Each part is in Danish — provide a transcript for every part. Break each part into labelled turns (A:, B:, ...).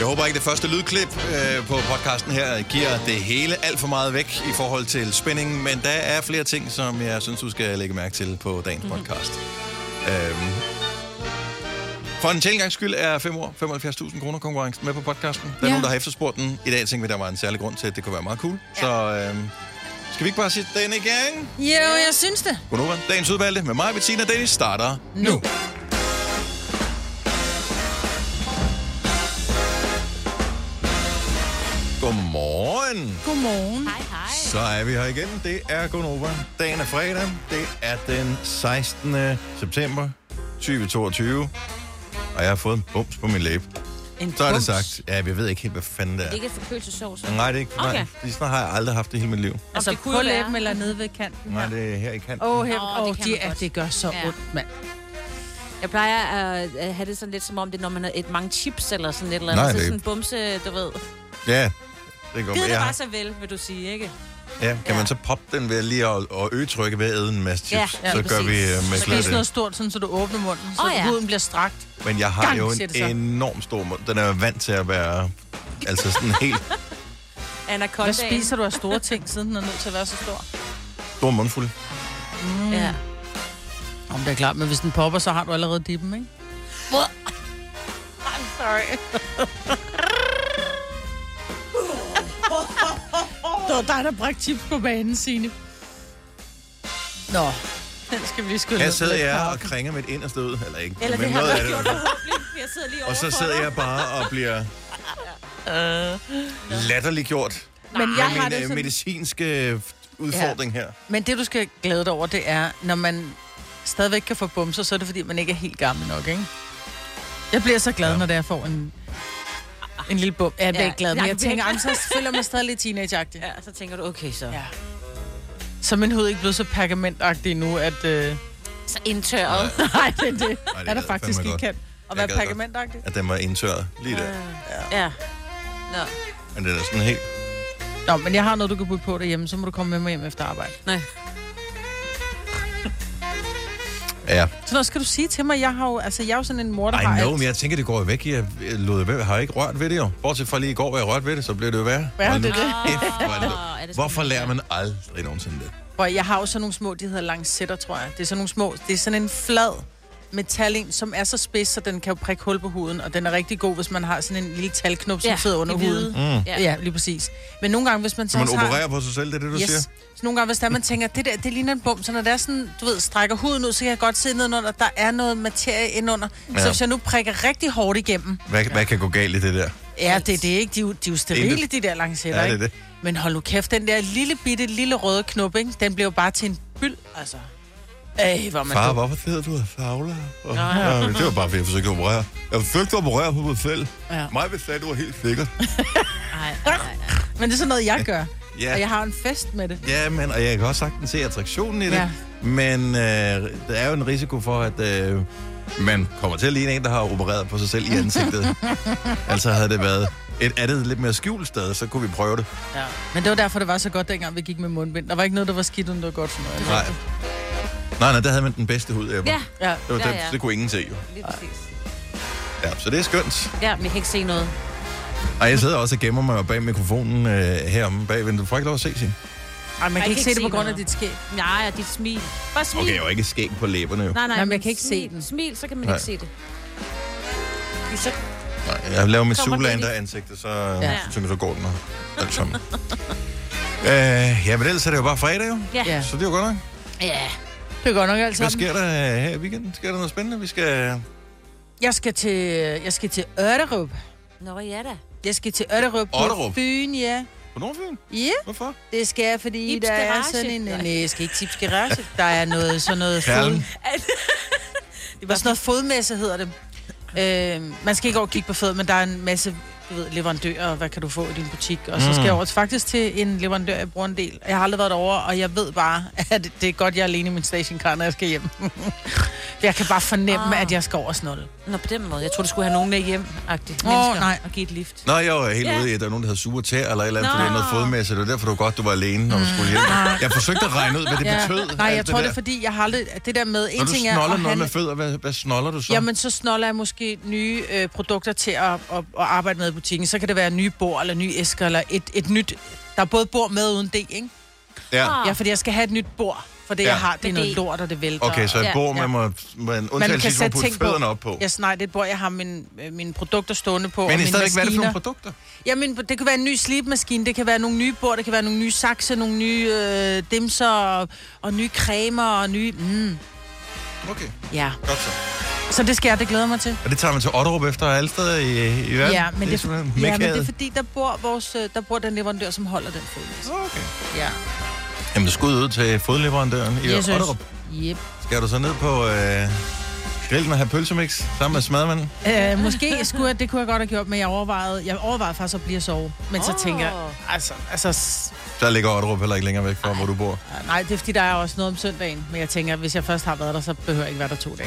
A: Jeg håber ikke, det første lydklip på podcasten her giver det hele alt for meget væk i forhold til spændingen, men der er flere ting, som jeg synes, du skal lægge mærke til på dagens podcast. For en sjældent skyld er 5 år, 75.000 kroner konkurrencen med på podcasten. Der er nogen, der har efterspurgt den. I dag tænkte vi, der var en særlig grund til, at det kunne være meget cool. Ja. Så skal vi ikke bare sige den i gang?
B: Jo, jeg synes det.
A: Godnova, dagens udvalgte med mig, Bettina og Dennis starter nu. Godmorgen.
B: Godmorgen.
C: Hej, hej.
A: Så er vi her igen. Det er Godnova. Dagen er fredag. Det er den 16. september 2022. Og jeg har fået en bums på min læbe. Så er det sagt. Ja, jeg ved ikke helt, hvad fanden det er.
C: Det er ikke et forkølelsesovs.
A: Nej, det er ikke.
C: Okay.
A: Nej, lige snart har jeg aldrig haft det hele mit liv.
B: Altså på læben eller nede ved kanten?
A: Nej, det er her i kanten.
B: Det gør så ondt, mand.
C: Jeg plejer at have det sådan lidt som om, det er, når man har et mange chips eller sådan et eller
A: Nej,
C: andet. Så
A: det-
C: sådan en bumse, du ved.
A: Ja, det går
C: Gider det
A: med.
C: bare så vel, vil du sige, ikke?
A: Ja, kan man så poppe den ved lige at øge trykket ved at æde en masse chips?
C: Ja,
A: så
C: lige
A: gør vi
C: præcis.
A: med
B: Så
A: glæde
B: det er sådan noget
A: det.
B: stort, sådan, så du åbner munden, så
C: ja.
B: huden bliver strakt.
A: Men jeg har
B: Gang,
A: jo
B: siger det så.
A: en enorm stor mund. Den er vant til at være altså sådan helt
C: Anaconda.
B: Hvad spiser du af store ting, siden den er nødt til at være så stor?
A: stor mundfuld.
C: Ja.
B: Om det er klart, men hvis den popper, så har du allerede dippen, ikke? I'm sorry. Det var dig, der bragte chips på banen, Signe. Nå, den skal vi lige skylde.
A: Her sidder jeg og kringer mit inderste ud. Eller ikke,
C: Eller
A: men
C: det har
A: noget
C: du
A: af det.
C: gjort forhåbentlig. Jeg sidder lige
A: Og så
C: overfor
A: sidder
C: dig.
A: jeg bare og bliver latterliggjort
B: Men jeg har
A: med
B: det
A: min
B: sådan...
A: medicinske udfordring her.
B: Men det, du skal glæde dig over, det er, når man stadigvæk kan få bumser, så er det, fordi man ikke er helt gammel nok, ikke? Jeg bliver så glad, når jeg får en lille bum. Jeg bliver ikke glad, men jeg tænker, så føler man stadig lidt teenageagtig.
C: Ja, så tænker du, okay så.
B: Ja. Så min hud er ikke blevet så pergamentagtig nu, at...
C: Så indtørret.
B: Nej, det er det.
A: det
B: Er
A: gad
B: der
A: jeg
B: faktisk
A: fandme
B: ikke
A: godt.
B: kan. Og
A: Jeg
B: være
A: gad godt.
B: pergamentagtig.
A: At den var indtørret lige der.
C: Ja. Nå.
A: Men det er sådan helt...
B: Nå, men jeg har noget, du kan putte på derhjemme, så må du komme med mig hjem efter arbejde.
C: Nej.
A: Ja,
B: Så noget skal du sige til mig. Jeg er jo sådan en mor, der har
A: I know,
B: alt.
A: men jeg tænker, det går jo væk. Jeg har ikke rørt ved det jo. Bortset fra lige i går, hvor jeg rørte ved det, så blev det jo værre.
B: Ja,
A: Hold nu
B: det er det.
A: kæft, hvor er det dumt.
C: Er det
A: Hvorfor lærer man aldrig nogensinde det?
B: Og jeg har jo sådan nogle små, de hedder lancetter, tror jeg. Det er sådan nogle små, det er sådan en flad metalin, som er så spids, så den kan jo prikke hul på huden, og den er rigtig god, hvis man har sådan en lille talknop, som sidder under huden. Ja, lige præcis. Men nogle gange, hvis man
A: Så man
B: har...
A: opererer på sig selv, det er det, du siger?
B: Så nogle gange, hvis der man tænker, det ligner en bum, så når der er sådan, du ved, strækker huden ud, så kan jeg godt se nedenunder, der er noget materie indunder. Ja. Så hvis jeg nu prikker rigtig hårdt igennem...
A: Hvad kan gå galt i det der?
B: Ja, det er ikke. De er jo sterile, de der lancetter,
A: Ja, det er
B: ikke?
A: det.
B: Men hold nu kæft, den der lille røde knop, ikke? Den bliver jo bare til en byld, altså. Hvor man
A: Far,
B: dum.
A: hvorfor hedder du Fagler? Ja, det var bare, fordi jeg forsøgte at operere. Jeg forsøgte at operere på mig selv.
B: Ja.
A: Mig vil sige, at du var helt sikker.
C: Nej.
B: Men det er sådan noget, jeg gør.
A: Ja.
B: Og jeg har en fest med det.
A: Ja, men, og jeg kan også sagtens se attraktionen i det.
B: Ja.
A: Men der er jo en risiko for, at man kommer til at ligne en, der har opereret på sig selv i ansigtet. Altså havde det været et andet lidt mere skjult sted, så kunne vi prøve det.
B: Ja. Men det var derfor, det var så godt, dengang vi gik med mundbind. Der var ikke noget, der var skidt, uden det var godt for noget.
A: Nej, der havde man den bedste hud ever.
C: Ja,
B: Ja.
A: Det, var
C: Ja,
A: det,
C: ja.
A: det kunne ingen se jo.
C: lige præcis.
A: Ja, så det er skønt.
C: Ja, men jeg kan ikke se noget.
A: Og jeg sidder også og gemmer mig bag mikrofonen heromme bagved. Du får ikke lov at se, Signe.
B: Ej, man
C: Jeg
B: kan ikke se det på grund af
C: noget.
B: dit skæg.
C: Nej, og dit smil. Bare smil.
A: Okay, jeg har jo ikke skæg på læberne jo.
C: Nej,
B: men jeg kan ikke se den.
C: Smil, så kan man
A: Nej.
C: ikke se det. Så,
A: Nej, jeg laver mit
C: Kommer det
A: Zoolander-ansigtet, så,
B: Ja.
A: så går den og alt sammen. Ja, men ellers er det jo bare fredag jo.
C: ja.
A: Så det er jo godt nok.
C: Ja.
B: Det er godt nok alt
A: Hvad
B: sammen.
A: sker der her i weekenden? Sker der noget spændende? Vi skal...
B: Jeg skal til Ørterup.
C: Nå, ja da.
B: Jeg skal til Ørterup på
A: Otterup?
B: Fyn, ja.
A: På Nordfyn?
B: Ja,
A: Hvorfor?
B: det skal jeg, fordi
C: Ibs
B: der er
C: Garage.
B: sådan en... Nej, jeg skal ikke Tips Garage. Der er noget, sådan noget fod...
A: Perlen.
B: Det var sådan noget fodmesse, hedder det. Man skal ikke over og kigge på fød, men der er en masse leverandører, og hvad kan du få i din butik. Og så skal jeg over faktisk til en leverandør, jeg bruger en del. Jeg har aldrig været derovre, og jeg ved bare, at det er godt, jeg er alene i min stationcar, når jeg skal hjem. Jeg kan bare fornemme, at jeg skal over snolde.
C: Nå, på den måde. Jeg tror du skulle have nogen med hjem-agtigt.
B: Nej.
C: Og give et lift.
A: Nå, jeg var helt ude i, at der er nogen, der havde super tæer eller et eller andet, fordi noget fodmæssigt. Det var derfor, du var godt, du var alene, når du skulle hjem. Jeg forsøgte at regne ud, hvad det betød.
B: Nej, jeg tror, det er fordi, jeg har aldrig... Det der med...
A: Når du snoller noget med fødder, hvad snoller du så?
B: Jamen, så snoller jeg måske nye produkter til at arbejde med i butikken. Så kan det være nye bord eller nye æsker, eller et nyt... Der er både bord med uden D, ikke? Ja, fordi jeg skal have et nyt bord. For det, jeg har, det er noget lort, og det vælter.
A: Okay, så et bord, man undtagelsesvis må putte fødderne op på.
B: Ja, nej, det er et bord, jeg har mine produkter stående på.
A: Men i stedet hvad er det for nogle produkter?
B: Jamen, det kan være en ny slibmaskine, det kan være nogle nye bord, det kan være nogle nye sakse, nogle nye dimser, og nye cremer, og nye...
A: Okay,
B: ja.
A: Godt så.
B: Så det skal jeg, det glæder mig til.
A: Og det tager man til Otterup efter alle steder i verden?
B: Ja, men det er fordi, der bor den leverandør, som holder den fod.
A: Okay.
B: Ja.
A: Jamen, du skal ud til fodleverandøren i Otterup.
B: Yep.
A: Skal du så ned på grillen og have pølsemix sammen med smadmanden?
B: Måske det kunne jeg godt have gjort, men jeg overvejede faktisk at blive at sove. Men så tænker jeg, altså...
A: Der ligger Otterup heller ikke længere væk fra, hvor du bor.
B: Nej, det er fordi, der er også noget om søndagen. Men jeg tænker, hvis jeg først har været der, så behøver jeg ikke være der 2 dage.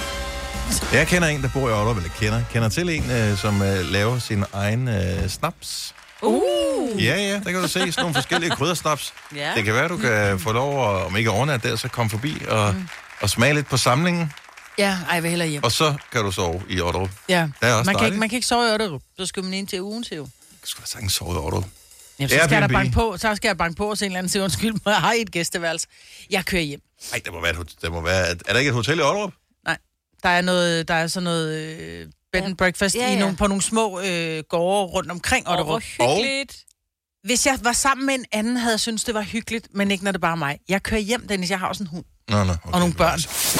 A: Jeg kender en, der bor i Otterup, eller kender til en, som laver sin egen snaps. Ja, der kan du se sådan nogle forskellige kryddersnaps. Yeah. Det kan være, du kan få lov at, om ikke overnatte der, så komme forbi og smage lidt på samlingen.
B: Ja, jeg vil hellere hjem.
A: Og så kan du sove i Otterup.
B: Ja,
A: det er også
B: man kan ikke sove i Otterup. Så skal man ind til ugen til jo.
A: Du skal da sagtens sove i Otterup.
B: Jamen, så skal jeg banke på og se en eller anden sige, undskyld, jeg har et gæsteværelse. Jeg kører hjem.
A: Nej, der må være. Er der ikke et hotel i Otterup?
B: Nej, der er sådan noget bed and breakfast på nogle små gårde rundt omkring Otterup.
C: Hyggeligt.
B: Hvis jeg var sammen med en anden, havde jeg syntes, det var hyggeligt, men ikke når det bare er mig. Jeg kører hjem, Dennis, jeg har også en hund.
A: Okay,
B: og nogle børn.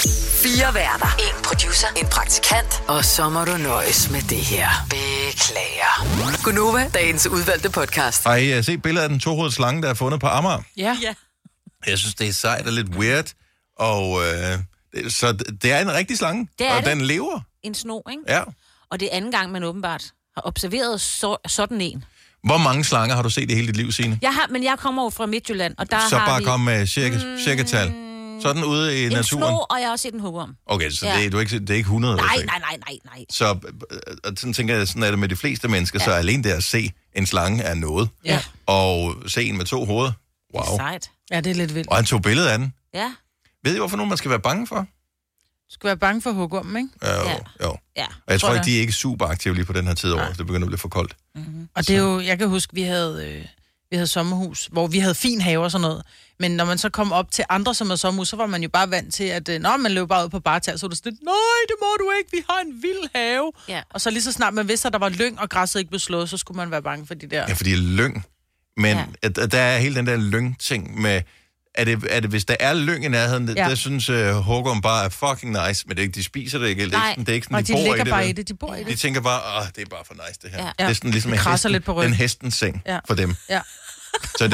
D: 4 værter, 1 producer, 1 praktikant, og så må du nøjes med det her. Beklager. Gunova, dagens udvalgte podcast.
A: Har I set billedet af den 2-hovedede slange, der er fundet på Amager?
B: Ja.
A: Jeg synes, det er sejt og lidt weird, og så det er en rigtig slange, og den lever.
C: En sno, ikke?
A: Ja.
C: Og det er anden gang, man åbenbart har observeret sådan en.
A: Hvor mange slanger har du set i hele dit liv, Signe?
C: Men jeg kommer jo fra Midtjylland, og der
A: så
C: har
A: bare
C: vi...
A: kom med cirka tal. Sådan ude i naturen?
C: En sno, og jeg har også set en hugorm.
A: Okay, så det er ikke 100?
C: Nej.
A: Så sådan tænker jeg, sådan er det med de fleste mennesker, så alene det at se en slange er noget. Ja. Og se en med 2 hoveder. Wow. Det
C: er sejt.
B: Ja, det er lidt vildt.
A: Og han tog billede af den.
C: Ja.
A: Ved I, hvorfor nogen man skal være bange for?
B: Du skal være bange for hugormen, ikke?
A: Jo. Ja. Og jeg tror ikke, de er ikke super aktive lige på den her tid over. Det begynder at blive for koldt.
B: Mm-hmm. Og det er jo, jeg kan huske, vi havde sommerhus, hvor vi havde fin have og sådan noget. Men når man så kom op til andre, som er sommerhus, så var man jo bare vant til, at man løb bare ud på bartag, så var det sådan, nej, det må du ikke, vi har en vild have. Ja. Og så lige så snart man vidste, at der var lyng, og græsset ikke blev slået, så skulle man være bange for de der...
A: Ja, fordi lyng. Men der er hele den der lyng-ting med... Er det, hvis der er lyng i nærheden, der synes hugorm bare er fucking nice, men de spiser det ikke. Det er ikke sådan,
B: de bor i det. Bare i det. De bor i det.
A: De tænker bare, det er bare for nice, det her.
B: Ja.
A: Det er sådan ligesom en hestens seng for dem. Ja. Så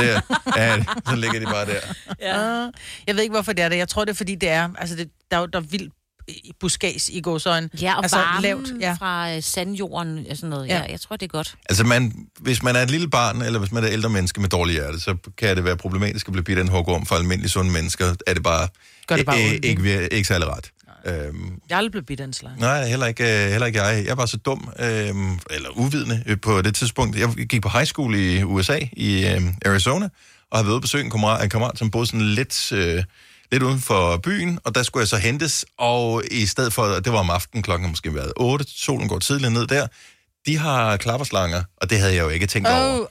A: så ligger de bare der.
B: Ja. Jeg ved ikke, hvorfor det er det. Jeg tror, det er, fordi det er... Altså, der er vildt buskads i gåsøjne.
C: Ja, og varmen lavt, fra sandjorden og sådan noget. Ja, jeg tror, det er godt.
A: Altså, hvis man er et lille barn, eller hvis man er et ældre menneske med dårlig hjerte, så kan det være problematisk at blive bidt af en hugorm. For almindelige sunde mennesker er det bare, ikke særlig ret.
B: Jeg er aldrig blevet bidt af en slange.
A: Nej, heller ikke jeg. Jeg var så dum, eller uvidende på det tidspunkt. Jeg gik på high school i USA, i Arizona, og havde været ude at besøge en kammerat, som boede sådan lidt uden for byen, og der skulle jeg så hentes, og i stedet for, det var om aftenen, klokken måske været 8, solen går tidligt ned der, de har klapperslanger, og det havde jeg jo ikke tænkt over.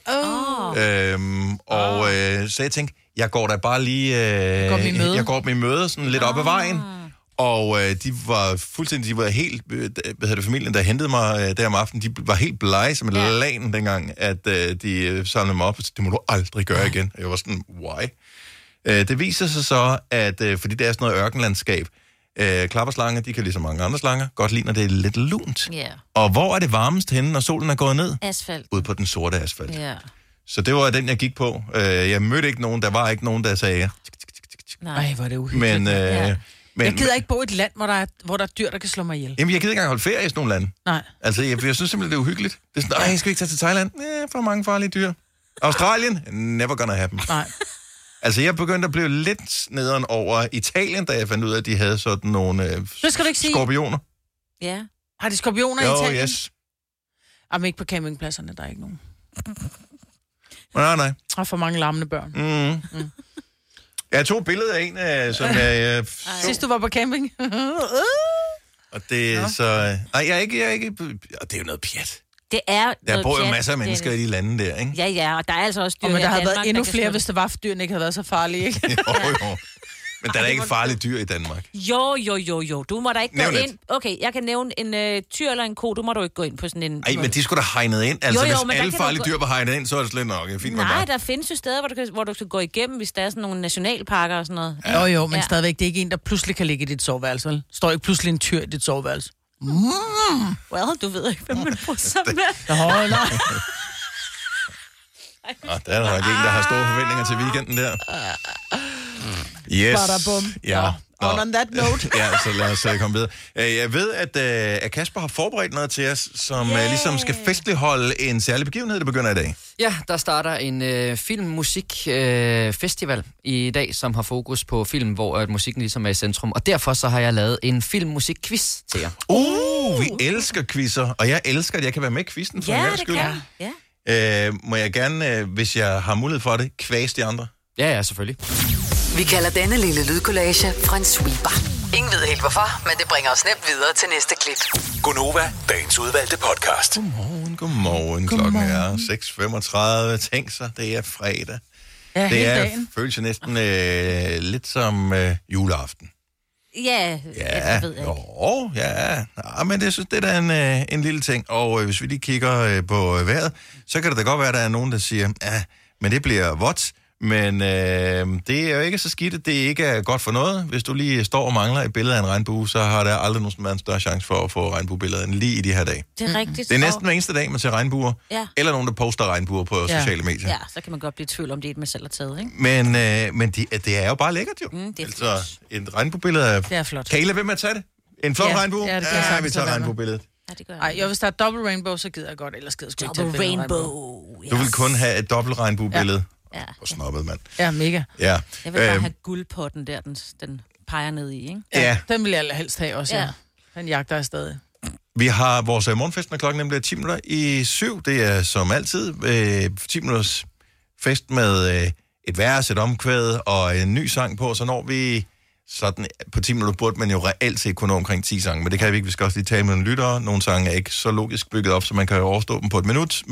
A: Så jeg tænkte, jeg går da bare lige, jeg går dem i møde, sådan lidt op ad vejen, og de var helt, familien, der hentede mig der om aftenen, de var helt blege som en lagen dengang, at de samlede mig op, og det må du aldrig gøre igen. Jeg var sådan, why? Det viser sig så, at fordi det er sådan noget ørkenlandskab, klapperslanger, de kan ligesom mange andre slanger, godt lide, når det er lidt lunt. Yeah. Og hvor er det varmest henne, når solen er gået ned?
C: Asfalt.
A: Ude på den sorte asfalt.
C: Yeah.
A: Så det var den, jeg gik på. Jeg mødte ikke nogen, der var ikke nogen, der sagde...
B: Nej, hvor er det uhyggeligt. Men jeg gider ikke bo i et land, hvor der er dyr, der kan slå mig ihjel.
A: Jamen, jeg gider ikke engang holde ferie i sådan nogle lande.
B: Nej.
A: Altså, jeg synes simpelthen, det er uhyggeligt. Det er sådan, jeg skal ikke tage til Thailand. For mange farlige dyr. Australien? Never gonna happen.
B: Nej.
A: Altså, jeg begyndte at blive lidt nederen over Italien, da jeg fandt ud af, at de havde sådan nogle skorpioner.
C: Ja.
B: Har de skorpioner i Italien?
A: Yes.
B: Jamen ikke på campingpladserne, der er ikke nogen.
A: Nej.
B: Og for mange larmende børn.
A: Jeg tog billeder af en, som jeg
B: sidst du var på camping?
A: Og det er så... Nej, jeg er ikke... Det er jo noget pjat.
C: Det er
A: der bor jo masser af mennesker i de lande der, ikke?
C: Ja, og der er altså også dyr
B: men der havde
C: Danmark,
B: været endnu flere, hvis det var, for dyrene ikke havde været så farlige, ikke?
A: jo. Men der er ikke farlige dyr i Danmark.
C: Jo. Du må da ikke gå ind... Okay, jeg kan nævne en tyr eller en ko. Du må da ikke gå ind på sådan en...
A: Nej, men de skulle da hegnet ind. Altså, hvis alle farlige dyr var hegnet ind, så er det slet nok. Fint.
C: Nej, der findes jo steder, hvor du kan gå igennem, hvis der er sådan nogle nationalparker og sådan noget.
B: Jo, men stadigvæk, det er ikke en, der pludselig kan ligge i dit soveværelse, vel? Står ikke pludselig en tyr i dit soveværelse?
C: Well, du ved ikke, hvem man får sammen med.
B: Nej.
A: Der er nok en, der har store forventninger til weekenden der. Yes.
B: Badabum.
A: Ja.
B: On that note.
A: Ja, så lad os komme videre. Jeg ved, at Kasper har forberedt noget til os, som ligesom skal festligholde en særlig begivenhed, der begynder i dag.
E: Ja, der starter en filmmusikfestival i dag, som har fokus på film, hvor musikken ligesom er i centrum. Og derfor så har jeg lavet en filmmusikquiz til jer.
A: Vi elsker quizzer, og jeg elsker, at jeg kan være med i quizzen for en gang skyld. Ja. Må jeg gerne, hvis jeg har mulighed for det, kvæse de andre?
E: Ja, selvfølgelig.
D: Vi kalder denne lille lydkollage en sweeper. Ingen ved helt hvorfor, men det bringer os nemt videre til næste klip.
F: Gonova, dagens udvalgte podcast.
A: Godmorgen. Klokken er 6:35. Tænk sig, det er fredag.
B: Ja,
A: det føles jo næsten lidt som juleaften.
C: Ja, jeg ved ikke.
A: Ja, men det synes det er da en lille ting. Og hvis vi lige kigger på vejret, så kan det da godt være, at der er nogen, der siger, men det bliver vådt. Men det er jo ikke så skidt, at det ikke er godt for noget. Hvis du lige står og mangler et billede af en regnbue, så har der aldrig nogen været en større chance for at få regnbuebilleder end lige i de her dage.
C: Det er rigtigt.
A: Det er næsten hver eneste dag, man ser regnbuer. Ja. Eller nogen, der poster regnbuer på sociale medier.
C: Ja, så kan man godt blive i tvivl om, det er et, man selv har taget, ikke?
A: Men det er jo bare lækkert, jo.
C: Det er
A: altså, et regnbuebillede er...
B: Det er flot.
A: Kan I lade være med at tage det? En flot regnbue?
B: Ja,
A: vi tager regnbuebilledet.
C: Ja, det gør jeg.
B: Ej, hvis der er dobbelt rainbow, så gider jeg godt, ellers gider jeg sgu ikke
C: Double rainbow.
A: Du vil kun have et dobbelt regnbuebillede.
C: Ja.
A: Hvor snobbet, mand.
B: Ja, mega.
A: Ja.
C: Jeg vil bare have guldpotten der, den peger ned i, ikke?
B: Ja. Den vil jeg helst have også, ja. Den jagter jeg stadig.
A: Vi har vores morgenfest, når klokken nemlig er 6:10. Det er som altid 10 minutters fest med et vers, et omkvæd og en ny sang på. Så når vi sådan på 10 minutter burde man jo reelt set kun nå omkring 10 sange. Men det kan vi ikke. Vi skal også lige tale med nogle lyttere. Nogle sange er ikke så logisk bygget op, så man kan jo overstå dem på et minut.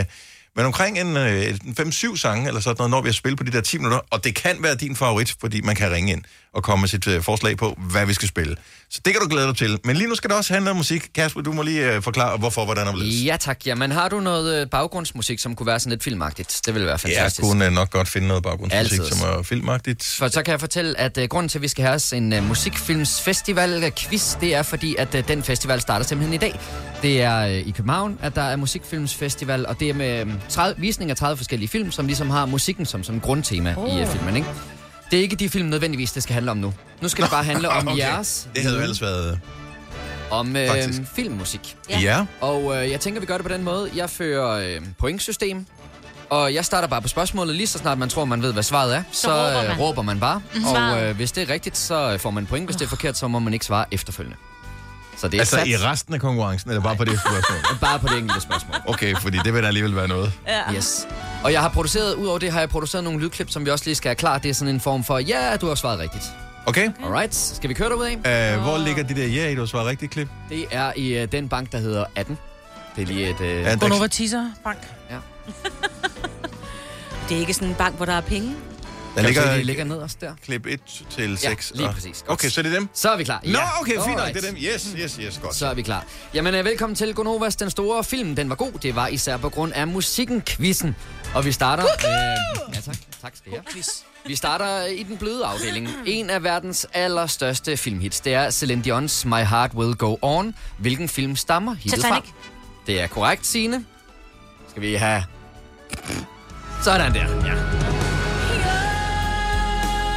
A: Men omkring en 5-7 sange, eller sådan noget, når vi har spillet på de der 10 minutter, og det kan være din favorit, fordi man kan ringe ind og komme med sit forslag på, hvad vi skal spille. Så det kan du glæde dig til. Men lige nu skal det også handle om musik. Kasper, du må lige forklare, hvorfor, hvordan og hvorledes.
E: Ja tak, jamen har du noget baggrundsmusik, som kunne være sådan lidt filmagtigt? Det ville være fantastisk.
A: Jeg kunne nok godt finde noget baggrundsmusik, som er filmagtigt.
E: For så kan jeg fortælle, at grunden til, at vi skal have en musikfilmsfestival-quiz, det er fordi, at den festival starter simpelthen i dag. Det er i København, at der er musikfilmsfestival, og det er med visning af 30 forskellige film, som ligesom har musikken som sådan grundtema i filmen, ikke? Det er ikke de film nødvendigvis, det skal handle om nu. Nu skal det bare handle om jeres...
A: Det havde jo ellers været...
E: Om filmmusik.
A: Ja.
E: Og jeg tænker, vi gør det på den måde. Jeg fører pointsystem, og jeg starter bare på spørgsmålet. Lige så snart man tror, man ved, hvad svaret er, så råber man bare. Og hvis det er rigtigt, så får man point. Hvis det er forkert, så må man ikke svare efterfølgende. Så det er
A: altså i resten af konkurrencen, eller bare på det spørgsmål?
E: Bare på det enkelte spørgsmål.
A: Okay, fordi det vil da alligevel være noget.
C: Ja.
E: Yes. Og jeg har produceret, udover det har jeg produceret nogle lydklip, som vi også lige skal have klar. Det er sådan en form for, ja, du har svaret rigtigt.
A: Okay.
E: Alright, skal vi køre derud af?
A: Hvor ligger de der ja, du har svaret rigtigt klip?
E: Det er i den bank, der hedder 18. Det er lige et...
B: Gonova Teaser Bank.
E: Ja.
C: Det er ikke sådan en bank, hvor der er penge?
A: Der
E: ligger nederst der.
A: Klip 1 til 6.
E: Ja, lige præcis. Godt.
A: Okay, så er det dem?
E: Så er vi klar.
A: Nå, okay, fint nok. Det er dem. Yes, godt.
E: Så er vi klar. Jamen, velkommen til Gonovas Den Store Film. Den var god. Det var især på grund af musikken-quizzen. Og vi starter... ja, tak. Tak skal I have. Vi starter i den bløde afdeling. En af verdens allerstørste filmhits. Det er Celine Dion's My Heart Will Go On. Hvilken film stammer hittet fra? Det er korrekt, Signe. Skal vi have... Sådan der, ja.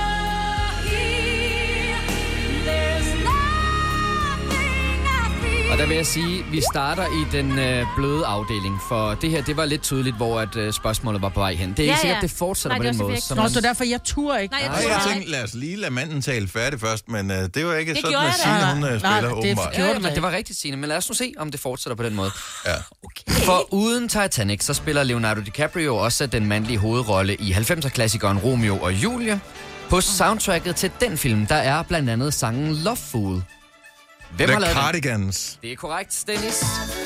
E: Og Og der vil jeg sige, at vi starter i den bløde afdeling, for det her, det var lidt tydeligt, hvor at, spørgsmålet var på vej hen. Det er ikke sikkert, det fortsætter på den måde.
B: Så derfor, jeg turer ikke.
A: Nej, jeg tænkte, lad os lige lade manden tale færdig først, men det var ikke sådan, at Signe, hun spiller åbenbart.
E: Men det var rigtigt, Signe, men lad os nu se, om det fortsætter på den måde. Ja. Okay. For uden Titanic, så spiller Leonardo DiCaprio også den mandlige hovedrolle i 90'er-klassikeren Romeo og Julie. På soundtracket til den film, der er blandt andet sangen Love Fool. Hvem har lavet
A: Cardigans.
E: Det er korrekt, Dennis.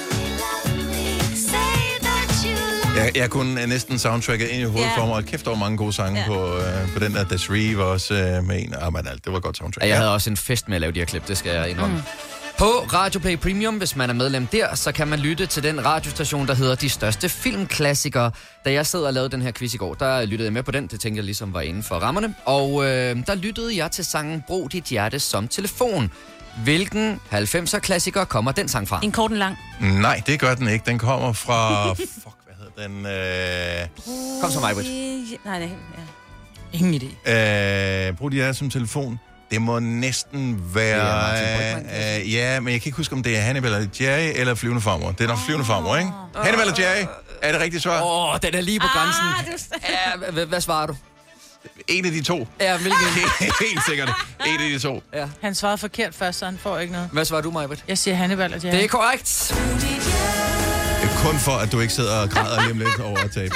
A: Jeg kunne næsten soundtracket ind i hovedet for mig, og kæft over mange gode sange på den der. Desiree var også med en. Men det var godt soundtrack.
E: Jeg havde også en fest med at lave de her klip, det skal jeg indrømme. På Radio Play Premium, hvis man er medlem der, så kan man lytte til den radiostation, der hedder De Største Filmklassikere. Da jeg sad og lavede den her quiz i går, der lyttede jeg med på den. Det tænkte jeg ligesom var inden for rammerne. Og der lyttede jeg til sangen Brug dit hjerte som telefon. Hvilken 90'er-klassiker kommer den sang fra?
C: En kort en lang.
A: Nej, det gør den ikke. Den kommer fra... Fuck, hvad hedder den?
E: Kom så, Majbrit.
C: Nej, det er
B: ingen idé.
A: Brug dit hjerte som telefon. Det må næsten være... ja, men jeg kan ikke huske, om det er Hannibal eller Jerry eller Flyvende Farmor. Det er nok Flyvende Farmor, ikke? Hannibal eller Jerry? Er det rigtigt svar?
E: Den er lige på grænsen. Ja, hvad svarer du?
A: En af de to.
E: Ja, hvilken?
A: Helt sikkert. En af de to.
E: Ja.
B: Han svarede forkert først, så han får ikke noget.
E: Hvad svarer du, Majbrit?
B: Jeg siger Hannibal og Jerry.
E: Det er korrekt.
A: Det er kun for, at du ikke sidder og græder lige om lidt over at tabe.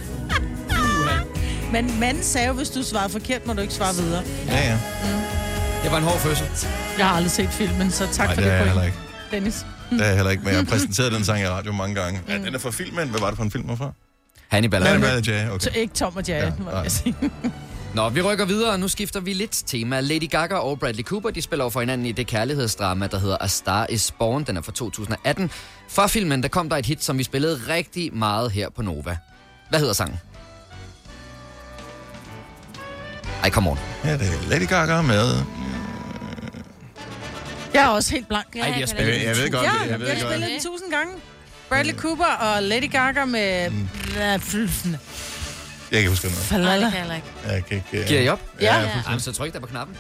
B: Men manden sagde jo, hvis du svarer forkert, må du ikke svare videre.
A: Ja.
E: Det var en hård fødsel.
B: Jeg har aldrig set filmen, så tak for
A: det
B: point.
A: Heller ikke.
B: Dennis.
A: Det er jeg heller ikke, men jeg har præsenteret den sang i radio mange gange. Ja, den er fra filmen. Hvad var det for en film fra?
E: Hannibal
A: og Jerry, okay.
B: Så ikke Tom og Jerry, må jeg sige.
E: Nå, vi rykker videre, og nu skifter vi lidt tema. Lady Gaga og Bradley Cooper, de spiller over for hinanden i det kærlighedsdrama, der hedder A Star Is Born. Den er fra 2018. Fra filmen, der kom der et hit, som vi spillede rigtig meget her på Nova. Hvad hedder sangen? Ej, come on.
A: Ja, det er Lady Gaga med...
B: Jeg er også helt blank.
E: Ej, vi har spillet
A: jeg ved godt.
B: Jeg har spillet den 1000 gange. Bradley Cooper og Lady Gaga med...
A: Jeg kan huske noget.
C: Nej, det kan jeg heller ikke.
A: Jeg kan ikke...
E: Giver I op?
B: Ja.
E: Jamen, så tryk der på knappen.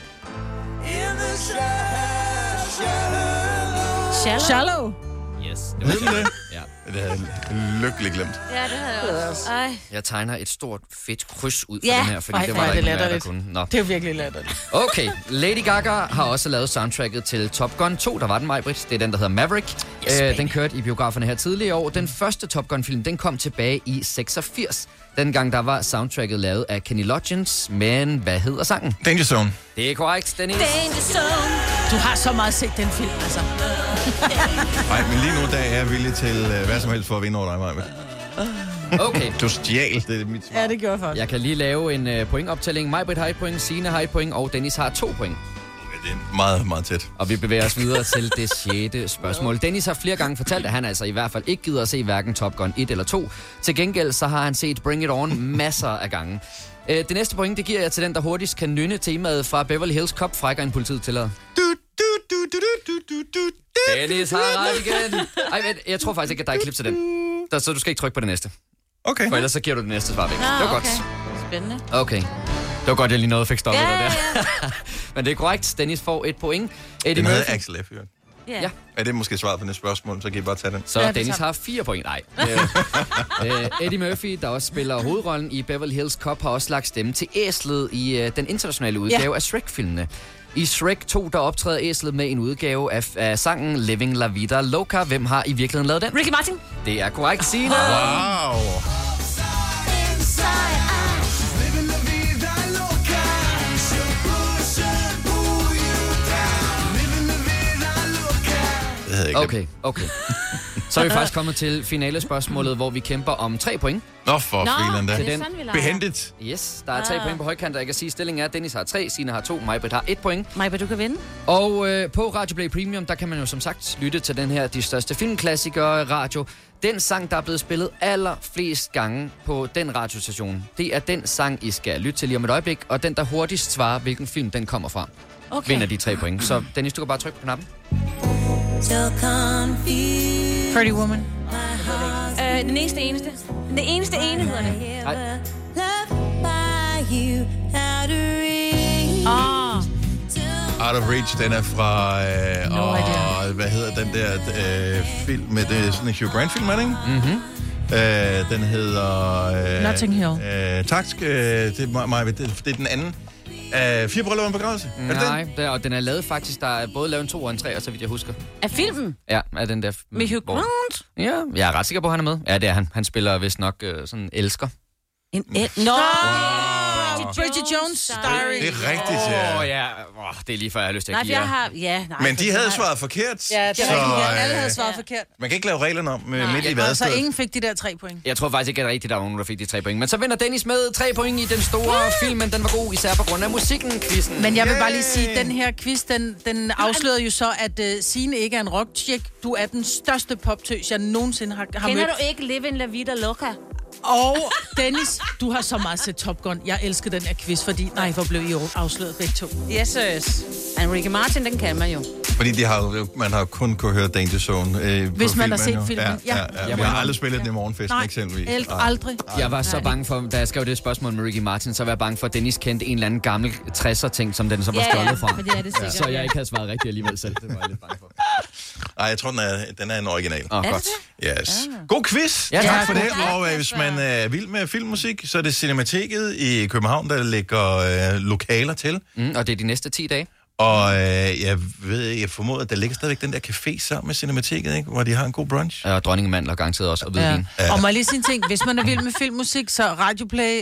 B: Shallow.
E: Yes.
A: Ved du det?
E: Ja.
A: Det havde jeg lykkeligt glemt.
C: Ja, det havde jeg også. Ej.
E: Jeg tegner et stort fedt kryds ud for den her, fordi det var
B: Ej,
E: der
B: det
E: ikke nogen, der kunne. Nå.
B: Det er virkelig latterligt.
E: Okay, Lady Gaga har også lavet soundtracket til Top Gun 2, der var den, Majbrit. Det er den, der hedder Maverick. Den kørte i biograferne her tidligere år. Den første Top Gun-film, den kom tilbage i 86. Dengang der var soundtracket lavet af Kenny Loggins, men hvad hedder sangen?
A: Danger Zone.
E: Det er korrekt, Dennis.
C: Danger Zone.
B: Du har så meget set den film, altså.
A: Nej, men lige nu der er jeg villig til hvad som helst for at vinde over dig, Majbrit.
E: Okay.
A: Du stjal, det er mit svar.
B: Ja, det gjorde jeg faktisk.
E: Jeg kan lige lave en pointoptælling. Majbrit har 1 point, Signe har 1 point, og Dennis har 2 point.
A: Det er meget, meget tæt.
E: Og vi bevæger os videre til det 6. spørgsmål. Dennis har flere gange fortalt, at han altså i hvert fald ikke gider at se hverken Top Gun 1 eller 2. Til gengæld så har han set Bring It On masser af gange. Det næste point, det giver jeg til den, der hurtigst kan nynne temaet fra Beverly Hills Cop, frækker en politiet tillader. Dennis har ret igen. Ej, men jeg tror faktisk ikke, at der er klip til den. Så du skal ikke trykke på det næste.
A: Okay.
E: For ellers så giver du det næste svar væk. Det var godt.
C: Spændende.
E: Okay. Det var godt, jeg lige nåede fik stoppet dig der. Men det er korrekt. Dennis får 1 point. Eddie
A: Den havde
E: Murphy.
A: Axel F.
C: Ja.
A: Er det måske svaret på næste spørgsmål, så kan I bare tage den.
E: Så Dennis har 4 point. Nej. Eddie Murphy, der også spiller hovedrollen i Beverly Hills Cop, har også lagt stemme til æslet i den internationale udgave af Shrek-filmene. I Shrek 2, der optræder æslet med en udgave af sangen Living La Vida Loca. Hvem har i virkeligheden lavet den?
C: Ricky Martin.
E: Det er korrekt, Signe.
A: Wow.
E: Okay. Så er vi faktisk kommet til finalespørgsmålet, hvor vi kæmper om 3 point.
A: Nå, for filen da.
C: det er sådan, vi leger.
A: Behendigt.
E: Yes, der er 3 point på højkant, og jeg kan sige, at stillingen er, at Dennis har 3, Signe har 2, Majbrit har 1 point.
C: Majbrit, du kan vinde.
E: Og på Radio Play Premium, der kan man jo som sagt lytte til den her De Største Filmklassikere radio. Den sang, der er blevet spillet allerflest gange på den radiostation, det er den sang, I skal lytte til lige om et øjeblik, og den, der hurtigst svarer, hvilken film den kommer fra, vinder de 3 point. Så Dennis, du kan bare trykke på knappen.
B: Pretty Woman.
C: Den eneste. Den eneste ene hedder det.
E: Nej.
A: Out of Reach, den er fra... hvad hedder den der film med det? Sådan en Hugh Grant-film, er det ikke?
E: Mhm.
A: Den hedder...
B: Notting Hill.
A: Tak, det er den anden. 4 bryllupper og en begravelse.
E: Nej, og den er lavet faktisk, der er både lavet en 2 og en 3, så vidt jeg husker.
C: Af filmen?
E: Ja, af den der...
C: Med Hugh Grant?
E: Ja, jeg er ret sikker på, at han er med. Ja, det er han. Han spiller vist nok sådan elsker.
B: Bridget Jones' Diary.
A: Det er rigtigt, ja.
E: Ja. Det er lige før, jeg har lyst til at give
C: nej,
A: men de havde svaret forkert.
B: Ja, det er rigtigt. Alle havde svaret forkert.
A: Man kan ikke lave reglerne om midt i vadestedet.
B: Så ingen fik de der 3 point.
E: Jeg tror faktisk ikke, at der var nogen, der fik de 3 point. Men så vinder Dennis med 3 point i den store film, men den var god, især på grund af musikken-quizzen.
B: Men jeg vil bare lige sige, at den her quiz, den afslørede jo så, at Signe ikke er en rockchick. Du er den største poptøs, jeg nogensinde har mødt.
C: Kender du ikke Live in La Vida Loca?
B: Og Dennis, du har så meget set Top Gun. Jeg elsker den her quiz, fordi hvor blev I afsløret begge to.
C: Yes, and Ricky Martin, den kan man jo.
A: Fordi man har kun kunne høre Danger Zone
B: hvis man har set filmen.
A: Ja. Jeg har aldrig spillet den i morgenfesten, eksempelvis.
B: Aldrig.
E: Jeg var så bange for, da jeg skrev det spørgsmål med Ricky Martin, så var jeg bange for, at Dennis kendte en eller anden gammel 60'er-ting, som den så var stjålet fra.
C: Men det er det sikkert,
E: så jeg ikke havde svaret rigtigt alligevel selv. Det var jeg lidt bange for.
A: Nej, jeg tror, den er en original.
E: Godt.
A: Yes. God quiz.
E: Ja,
A: tak for det. Og hvis man er vild med filmmusik, så er det Cinemateket i København, der lægger lokaler til.
E: Og det er de næste 10 dage.
A: Og jeg formoder, at der ligger stadigvæk den der café sammen med Cinemateket, ikke? Hvor de har en god brunch.
E: Og Dronningmandler garanteret også, og hvidvin.
B: Ja. Og må jeg lige sige en ting. Hvis man er vild med filmmusik, så Radioplay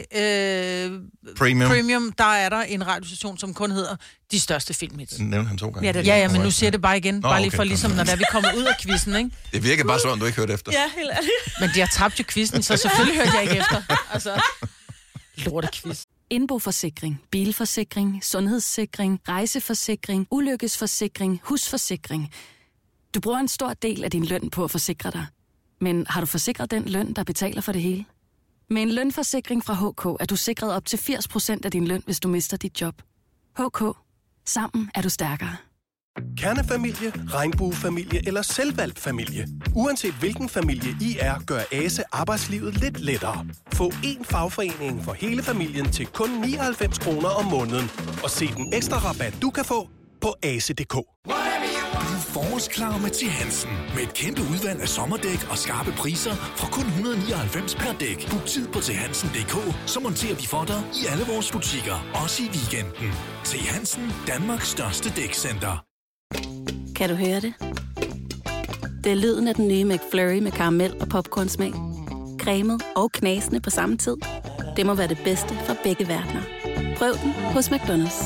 B: Premium, der er der en radiostation, som kun hedder De Største Filmhits.
A: Den nævnte han 2 gange.
B: Ja, men nu siger det bare igen. Bare lige for ligesom, når vi kommer ud af quizzen, ikke?
A: Det virker bare sådan, du ikke hørte efter.
C: Ja, helt ærligt.
B: Men de har tabt jo quizzen, så selvfølgelig hørte jeg ikke efter. Altså, lortequiz.
G: Indboforsikring, bilforsikring, sundhedssikring, rejseforsikring, ulykkesforsikring, husforsikring. Du bruger en stor del af din løn på at forsikre dig. Men har du forsikret den løn, der betaler for det hele? Med en lønforsikring fra HK er du sikret op til 80% af din løn, hvis du mister dit job. HK. Sammen er du stærkere.
H: Kernefamilie, regnbuefamilie eller selvvalgt familie. Uanset hvilken familie I er, gør ASE arbejdslivet lidt lettere. Få én fagforening for hele familien til kun 99 kroner om måneden. Og se den ekstra rabat, du kan få på ase.dk.
F: Forårsklar med T. Hansen. Med et kæmpe udvalg af sommerdæk og skarpe priser fra kun 199 per dæk. Book tid på thansen.dk, så monterer vi for dig i alle vores butikker. Også i weekenden. T. Hansen, Danmarks største dækcenter.
G: Kan du høre det? Det er lyden af den nye McFlurry med karamel og popcornsmag. Cremet og knasende på samme tid. Det må være det bedste fra begge verdener. Prøv den hos McDonald's.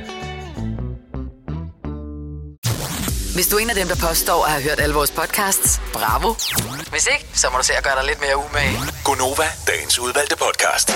D: Hvis du er en af dem, der påstår at have hørt alle vores podcasts, bravo. Hvis ikke, så må du se at gøre dig lidt mere umage.
F: Gonova, dagens udvalgte podcast.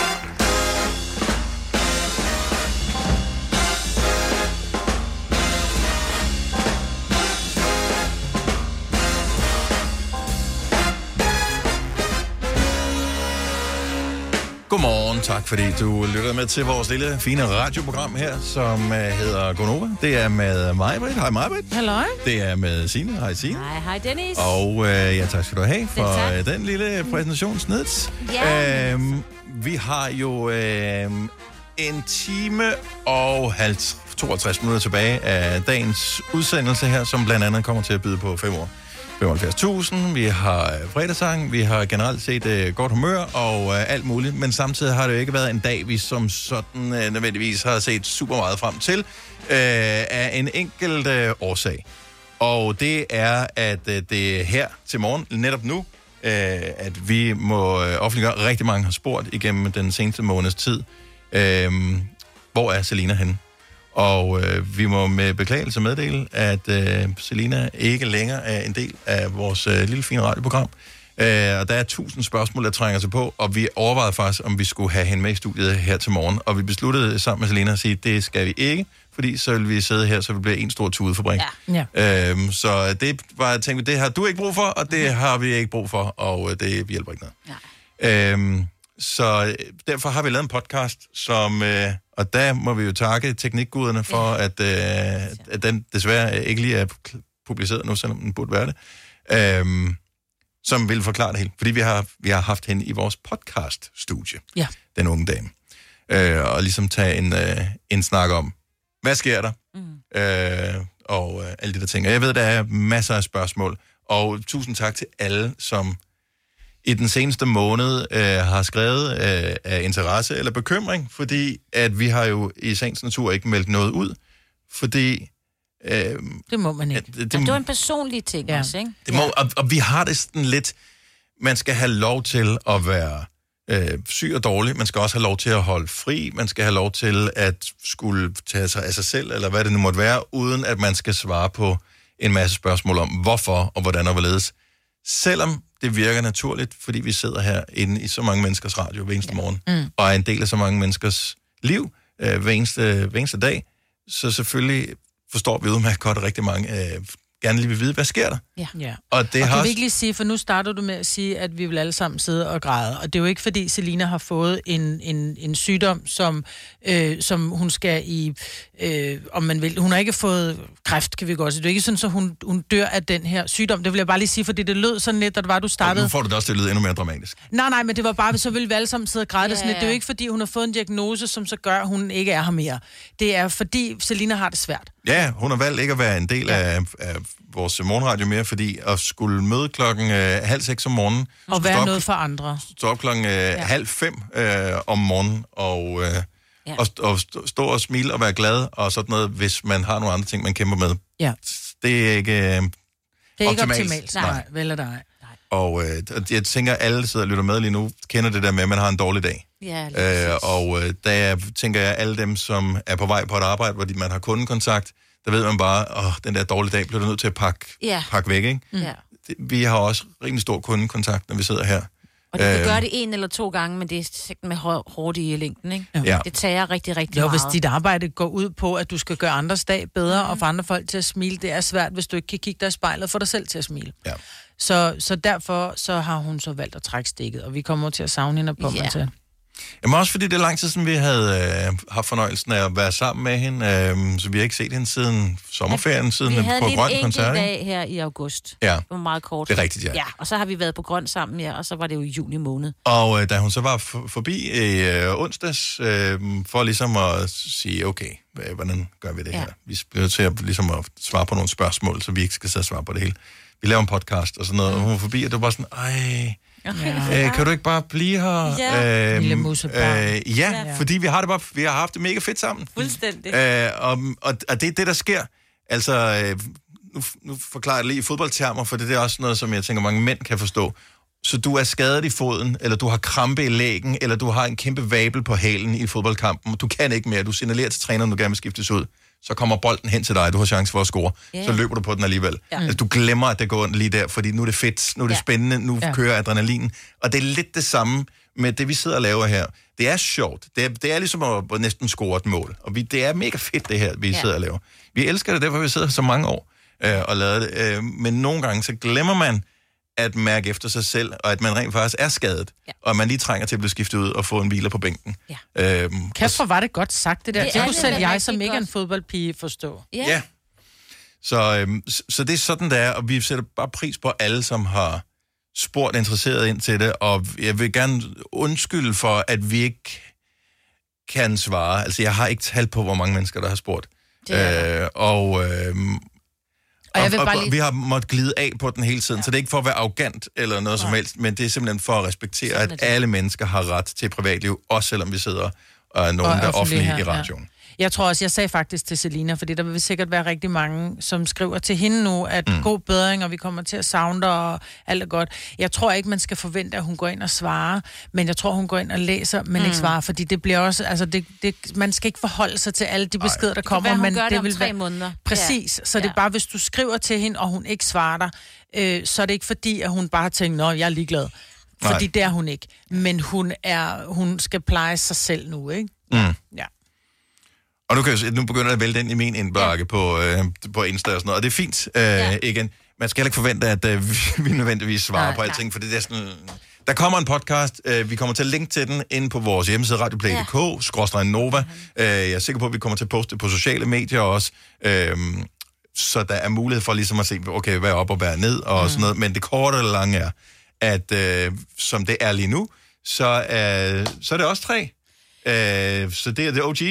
A: Godmorgen, tak fordi du lytter med til vores lille, fine radioprogram her, som hedder Gonova. Det er med mig, Britt. Hej, Britt.
B: Halløj.
A: Det er med Signe. Hej, Signe.
C: Hej, Dennis.
A: Og tak skal du have for den lille præsentationsneds.
C: Ja.
A: Vi har jo en time og 52 minutter tilbage af dagens udsendelse her, som blandt andet kommer til at byde på 5 år. 75.000, vi har fredagssang, vi har generelt set godt humør og alt muligt, men samtidig har det jo ikke været en dag, vi som sådan nødvendigvis har set super meget frem til, af en enkelt årsag. Og det er, at det er her til morgen, netop nu, at vi må offentliggøre, rigtig mange har spurgt igennem den seneste måneds tid, hvor er Selina henne? Og vi må med beklagelse meddele, at Selina ikke længere er en del af vores lille fine radioprogram. Og der er 1000 spørgsmål, der trænger sig på, og vi overvejede faktisk, om vi skulle have hende med i studiet her til morgen. Og vi besluttede sammen med Selina at sige, at det skal vi ikke, fordi så vil vi sidde her, så vi bliver en stor tudefabrik.
B: Ja.
A: Så det var, jeg tænkte, det har du ikke brug for, og det har vi ikke brug for, og det hjælper ikke noget. Så derfor har vi lavet en podcast, som, og der må vi jo takke teknikguderne for, at den desværre ikke lige er publiceret nu, selvom den burde være det, som vil forklare det hele. Fordi vi har haft hende i vores podcast-studie, den unge dame, og ligesom tage en snak om, Hvad sker der? Og alle de der ting. Og jeg ved, der er masser af spørgsmål. Og tusind tak til alle, som i den seneste måned har skrevet af interesse eller bekymring, fordi at vi har jo i sagens natur ikke meldt noget ud, fordi...
B: det må man ikke.
C: Det var en personlig ting også, ikke?
A: Det må, og vi har det sådan lidt... Man skal have lov til at være syg og dårlig. Man skal også have lov til at holde fri. Man skal have lov til at skulle tage sig af sig selv, eller hvad det nu måtte være, uden at man skal svare på en masse spørgsmål om, hvorfor og hvordan og hvorledes. Selvom det virker naturligt, fordi vi sidder her inde i så mange menneskers radio hver eneste morgen, og er en del af så mange menneskers liv hver eneste dag, så selvfølgelig forstår vi udmærket godt, at rigtig mange gerne lige vil vide, hvad sker der?
B: Ja. Og kan vi ikke lige sige, for nu starter du med at sige, at vi vil alle sammen sidde og græde, og det er jo ikke fordi Selina har fået en sygdom, som hun skal i, om man vil, hun har ikke fået kræft, kan vi godt sige. Det er ikke sådan, så hun dør af den her sygdom. Det vil jeg bare lige sige, fordi det lød sådan lidt, da det var, du startede.
A: Og nu får du det også til at lyde endnu mere dramatisk.
B: Nej, men det var bare, så ville vi alle sammen sidde og græde sådan lidt. Det er jo ikke fordi, hun har fået en diagnose, som så gør, at hun ikke er her mere. Det er fordi, Selina har det svært.
A: Ja, hun har valgt ikke at være en del af vores morgenradio mere, fordi at skulle møde klokken 5:30 om morgenen.
B: Og være noget for andre.
A: Stå op klokken 4:30 om morgenen, og stå og smile og være glad, og sådan noget, hvis man har nogle andre ting, man kæmper med.
B: Ja.
A: Det er ikke
B: optimalt. Nej, vel er det.
A: Og jeg tænker, alle sidder og lytter med lige nu, kender det der med, at man har en dårlig dag.
C: Ja,
A: der tænker jeg, alle dem, som er på vej på et arbejde, hvor man har kundekontakt, der ved man bare, den der dårlige dag bliver du nødt til at pakke væk, ikke?
C: Ja.
A: Vi har også rigtig stor kundekontakt, når vi sidder her.
C: Og du kan gøre det 1 eller 2 gange, men det er med hårdt i længden, ikke?
A: Ja.
C: Det tager rigtig meget.
B: Hvis dit arbejde går ud på, at du skal gøre andres dag bedre og få andre folk til at smile, det er svært, hvis du ikke kan kigge dig i spejlet og få dig selv til at smile.
A: Ja.
B: Så derfor så har hun så valgt at trække stikket, og vi kommer til at savne hende på mig til.
A: Jamen også fordi det er lang tid siden, vi havde haft fornøjelsen af at være sammen med hende, så vi har ikke set hende siden sommerferien, siden på Grøn koncert. Vi havde lige en enkelt
C: dag her i august.
A: Ja.
C: Det var meget kort.
A: Det er rigtigt, ja.
C: Og så har vi været på Grøn sammen, og så var det jo i juni måned.
A: Og da hun så var forbi onsdags, for ligesom at sige, okay, hvordan gør vi det her? Vi bliver nødt til at, ligesom at svare på nogle spørgsmål, så vi ikke skal sidde og svare på det hele. Vi laver en podcast og sådan noget, og hun var forbi, og det var sådan, kan du ikke bare blive her?
B: Lille musebarn.
A: Fordi vi har haft det mega fedt sammen.
C: Fuldstændig.
A: Og det er det, der sker. Altså, nu forklarer jeg lige i fodboldtermer, for det er også noget, som jeg tænker, mange mænd kan forstå. Så du er skadet i foden, eller du har krampe i lægen, eller du har en kæmpe vabel på hælen i fodboldkampen, du kan ikke mere, du signalerer til træneren, du gerne vil skiftes ud. Så kommer bolden hen til dig, du har chance for at score. Så løber du på den alligevel. Altså, du glemmer, at det går lige der, fordi nu er det fedt, nu er det spændende, nu kører adrenalin. Og det er lidt det samme med det, vi sidder og laver her. Det er sjovt. Det er ligesom at næsten score et mål. Og det er mega fedt, det her, vi sidder og laver. Vi elsker det, derfor vi sidder så mange år og laver det. Men nogle gange, så glemmer man at mærke efter sig selv, og at man rent faktisk er skadet, og at man lige trænger til at blive skiftet ud og få en hviler på bænken.
B: Kasper, var det godt sagt, det der. Det kunne selv jeg, som ikke er en fodboldpige, forstå.
A: Ja. Så det er sådan, det er, og vi sætter bare pris på alle, som har spurgt interesseret ind til det, og jeg vil gerne undskylde for, at vi ikke kan svare. Altså, jeg har ikke talt på, hvor mange mennesker, der har spurgt. Og vi har måttet glide af på den hele tiden, så det er ikke for at være arrogant eller noget som helst, men det er simpelthen for at respektere, at alle mennesker har ret til privatliv, også selvom vi sidder og er nogen, der er offentlige i radioen.
B: Jeg tror også, jeg sagde faktisk til Selina, fordi der vil sikkert være rigtig mange, som skriver til hende nu, at god bedring, og vi kommer til at savne dig, og alt er godt. Jeg tror ikke, man skal forvente, at hun går ind og svarer, men jeg tror, hun går ind og læser, men ikke svarer, fordi det bliver også, altså man skal ikke forholde sig til alle de beskeder, der kommer.
C: Hun
B: men
C: gør det
B: vil
C: om 3 måneder.
B: Præcis, så det er bare, hvis du skriver til hende, og hun ikke svarer dig, så er det ikke fordi, at hun bare tænker, nå, jeg er ligeglad. Fordi det er hun ikke. Men hun skal pleje sig selv nu, ikke? Ja.
A: Og nu begynder jeg at vælte ind i min indbakke på Insta og sådan noget, og det er fint igen. Man skal heller ikke forvente, at vi nødvendigvis svarer på alting, for det er sådan... Der kommer en podcast, vi kommer til at linke til den inde på vores hjemmeside, radioplay.dk/Nova. Jeg er sikker på, at vi kommer til at poste det på sociale medier også, så der er mulighed for ligesom at se, okay, hvad er op og hvad er ned, og sådan noget. Men det korte eller lange er, at som det er lige nu, så er det også 3. Så det er The OG's.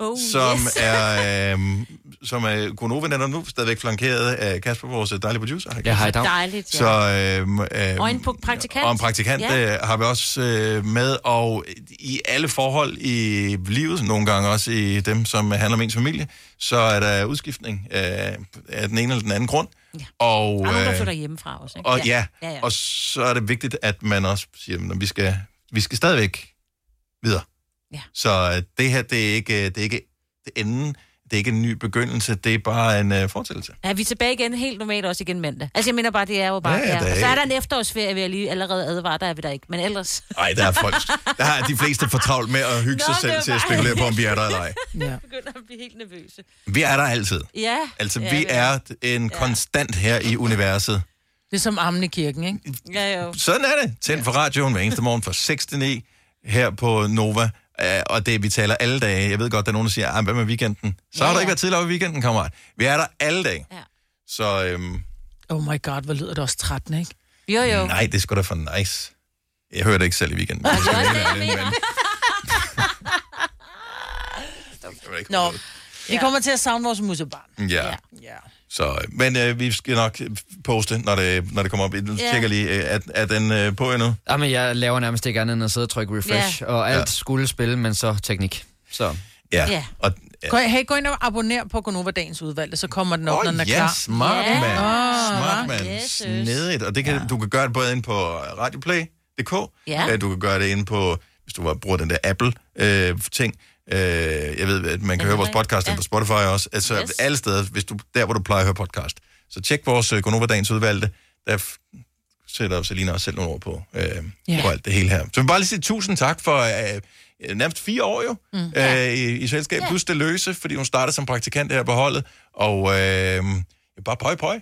A: som er Gonova, der nu stadigvæk flankeret af Kasper, vores dejlige producer.
E: Ja, hej dag.
C: Dejligt, ja.
A: Så,
C: og en praktikant.
A: Og en praktikant har vi også med, og i alle forhold i livet, nogle gange også i dem, som handler om ens familie, så er der udskiftning af den ene eller den anden grund.
C: Ja.
A: Og
C: nogen, der flytter hjemmefra også. Ikke?
A: Og og så er det vigtigt, at man også siger, at vi skal stadigvæk videre.
C: Ja.
A: Så det her, det er ikke det enden. Det er ikke en ny begyndelse, det er bare en fortællelse.
C: Ja, vi er tilbage igen helt normalt også igen mandag. Altså, jeg mener bare, det er jo bare... Ja. Og så er der en efterårsferie, vil jeg lige allerede advare, der er vi der ikke. Men ellers...
A: Nej, der er folk... Der har de fleste for travlt med at hygge sig selv til at spekulere på, om vi er der eller ej.
C: Ja. Jeg begynder at blive helt nervøse.
A: Vi er der altid.
C: Ja.
A: Altså, vi er en konstant her i universet.
B: Det er som ammen i kirken, ikke?
C: Ja, jo.
A: Sådan er det. Tænd for radioen hver eneste morgen fra 6 til 9 her på Nova. Og det, vi taler alle dage. Jeg ved godt, der er nogen, der siger, hvad med weekenden? Så har der ikke været tidligere i weekenden, kammerat. Vi er der alle dage. Ja. Så,
B: oh my god, hvor lyder det også 13, ikke?
C: Jo.
A: Nej, det er sgu da for nice. Jeg hører det ikke selv i weekenden.
B: Nå, vi kommer til at savne vores musebarn.
A: Ja. Så, men vi skal nok poste, når det kommer op. Jeg tjekker lige, er den på endnu?
E: Jamen, jeg laver nærmest ikke andet end at sidde og trykke refresh, og alt skulle spille, men så teknik. Så.
A: Ja. Og,
B: gå ind og abonner på Gonova Dagens Udvalgte, så kommer den op, når den er klar.
A: Smart man. Snedigt. Og det kan, du kan gøre det både inde på radioplay.dk, du kan gøre det inde på, hvis du bruger den der Apple-ting, jeg ved, at man kan høre vores podcast på Spotify også. Altså alle steder, der hvor du plejer at høre podcast. Så tjek vores Gonova Dagens Udvalgte. Der sætter Selina også selv nogle ord på alt det hele her. Så vi vil bare lige sige tusind tak for nærmest 4 år jo i selskab. Plus det løse, fordi hun startede som praktikant her på holdet. Og bare pøj.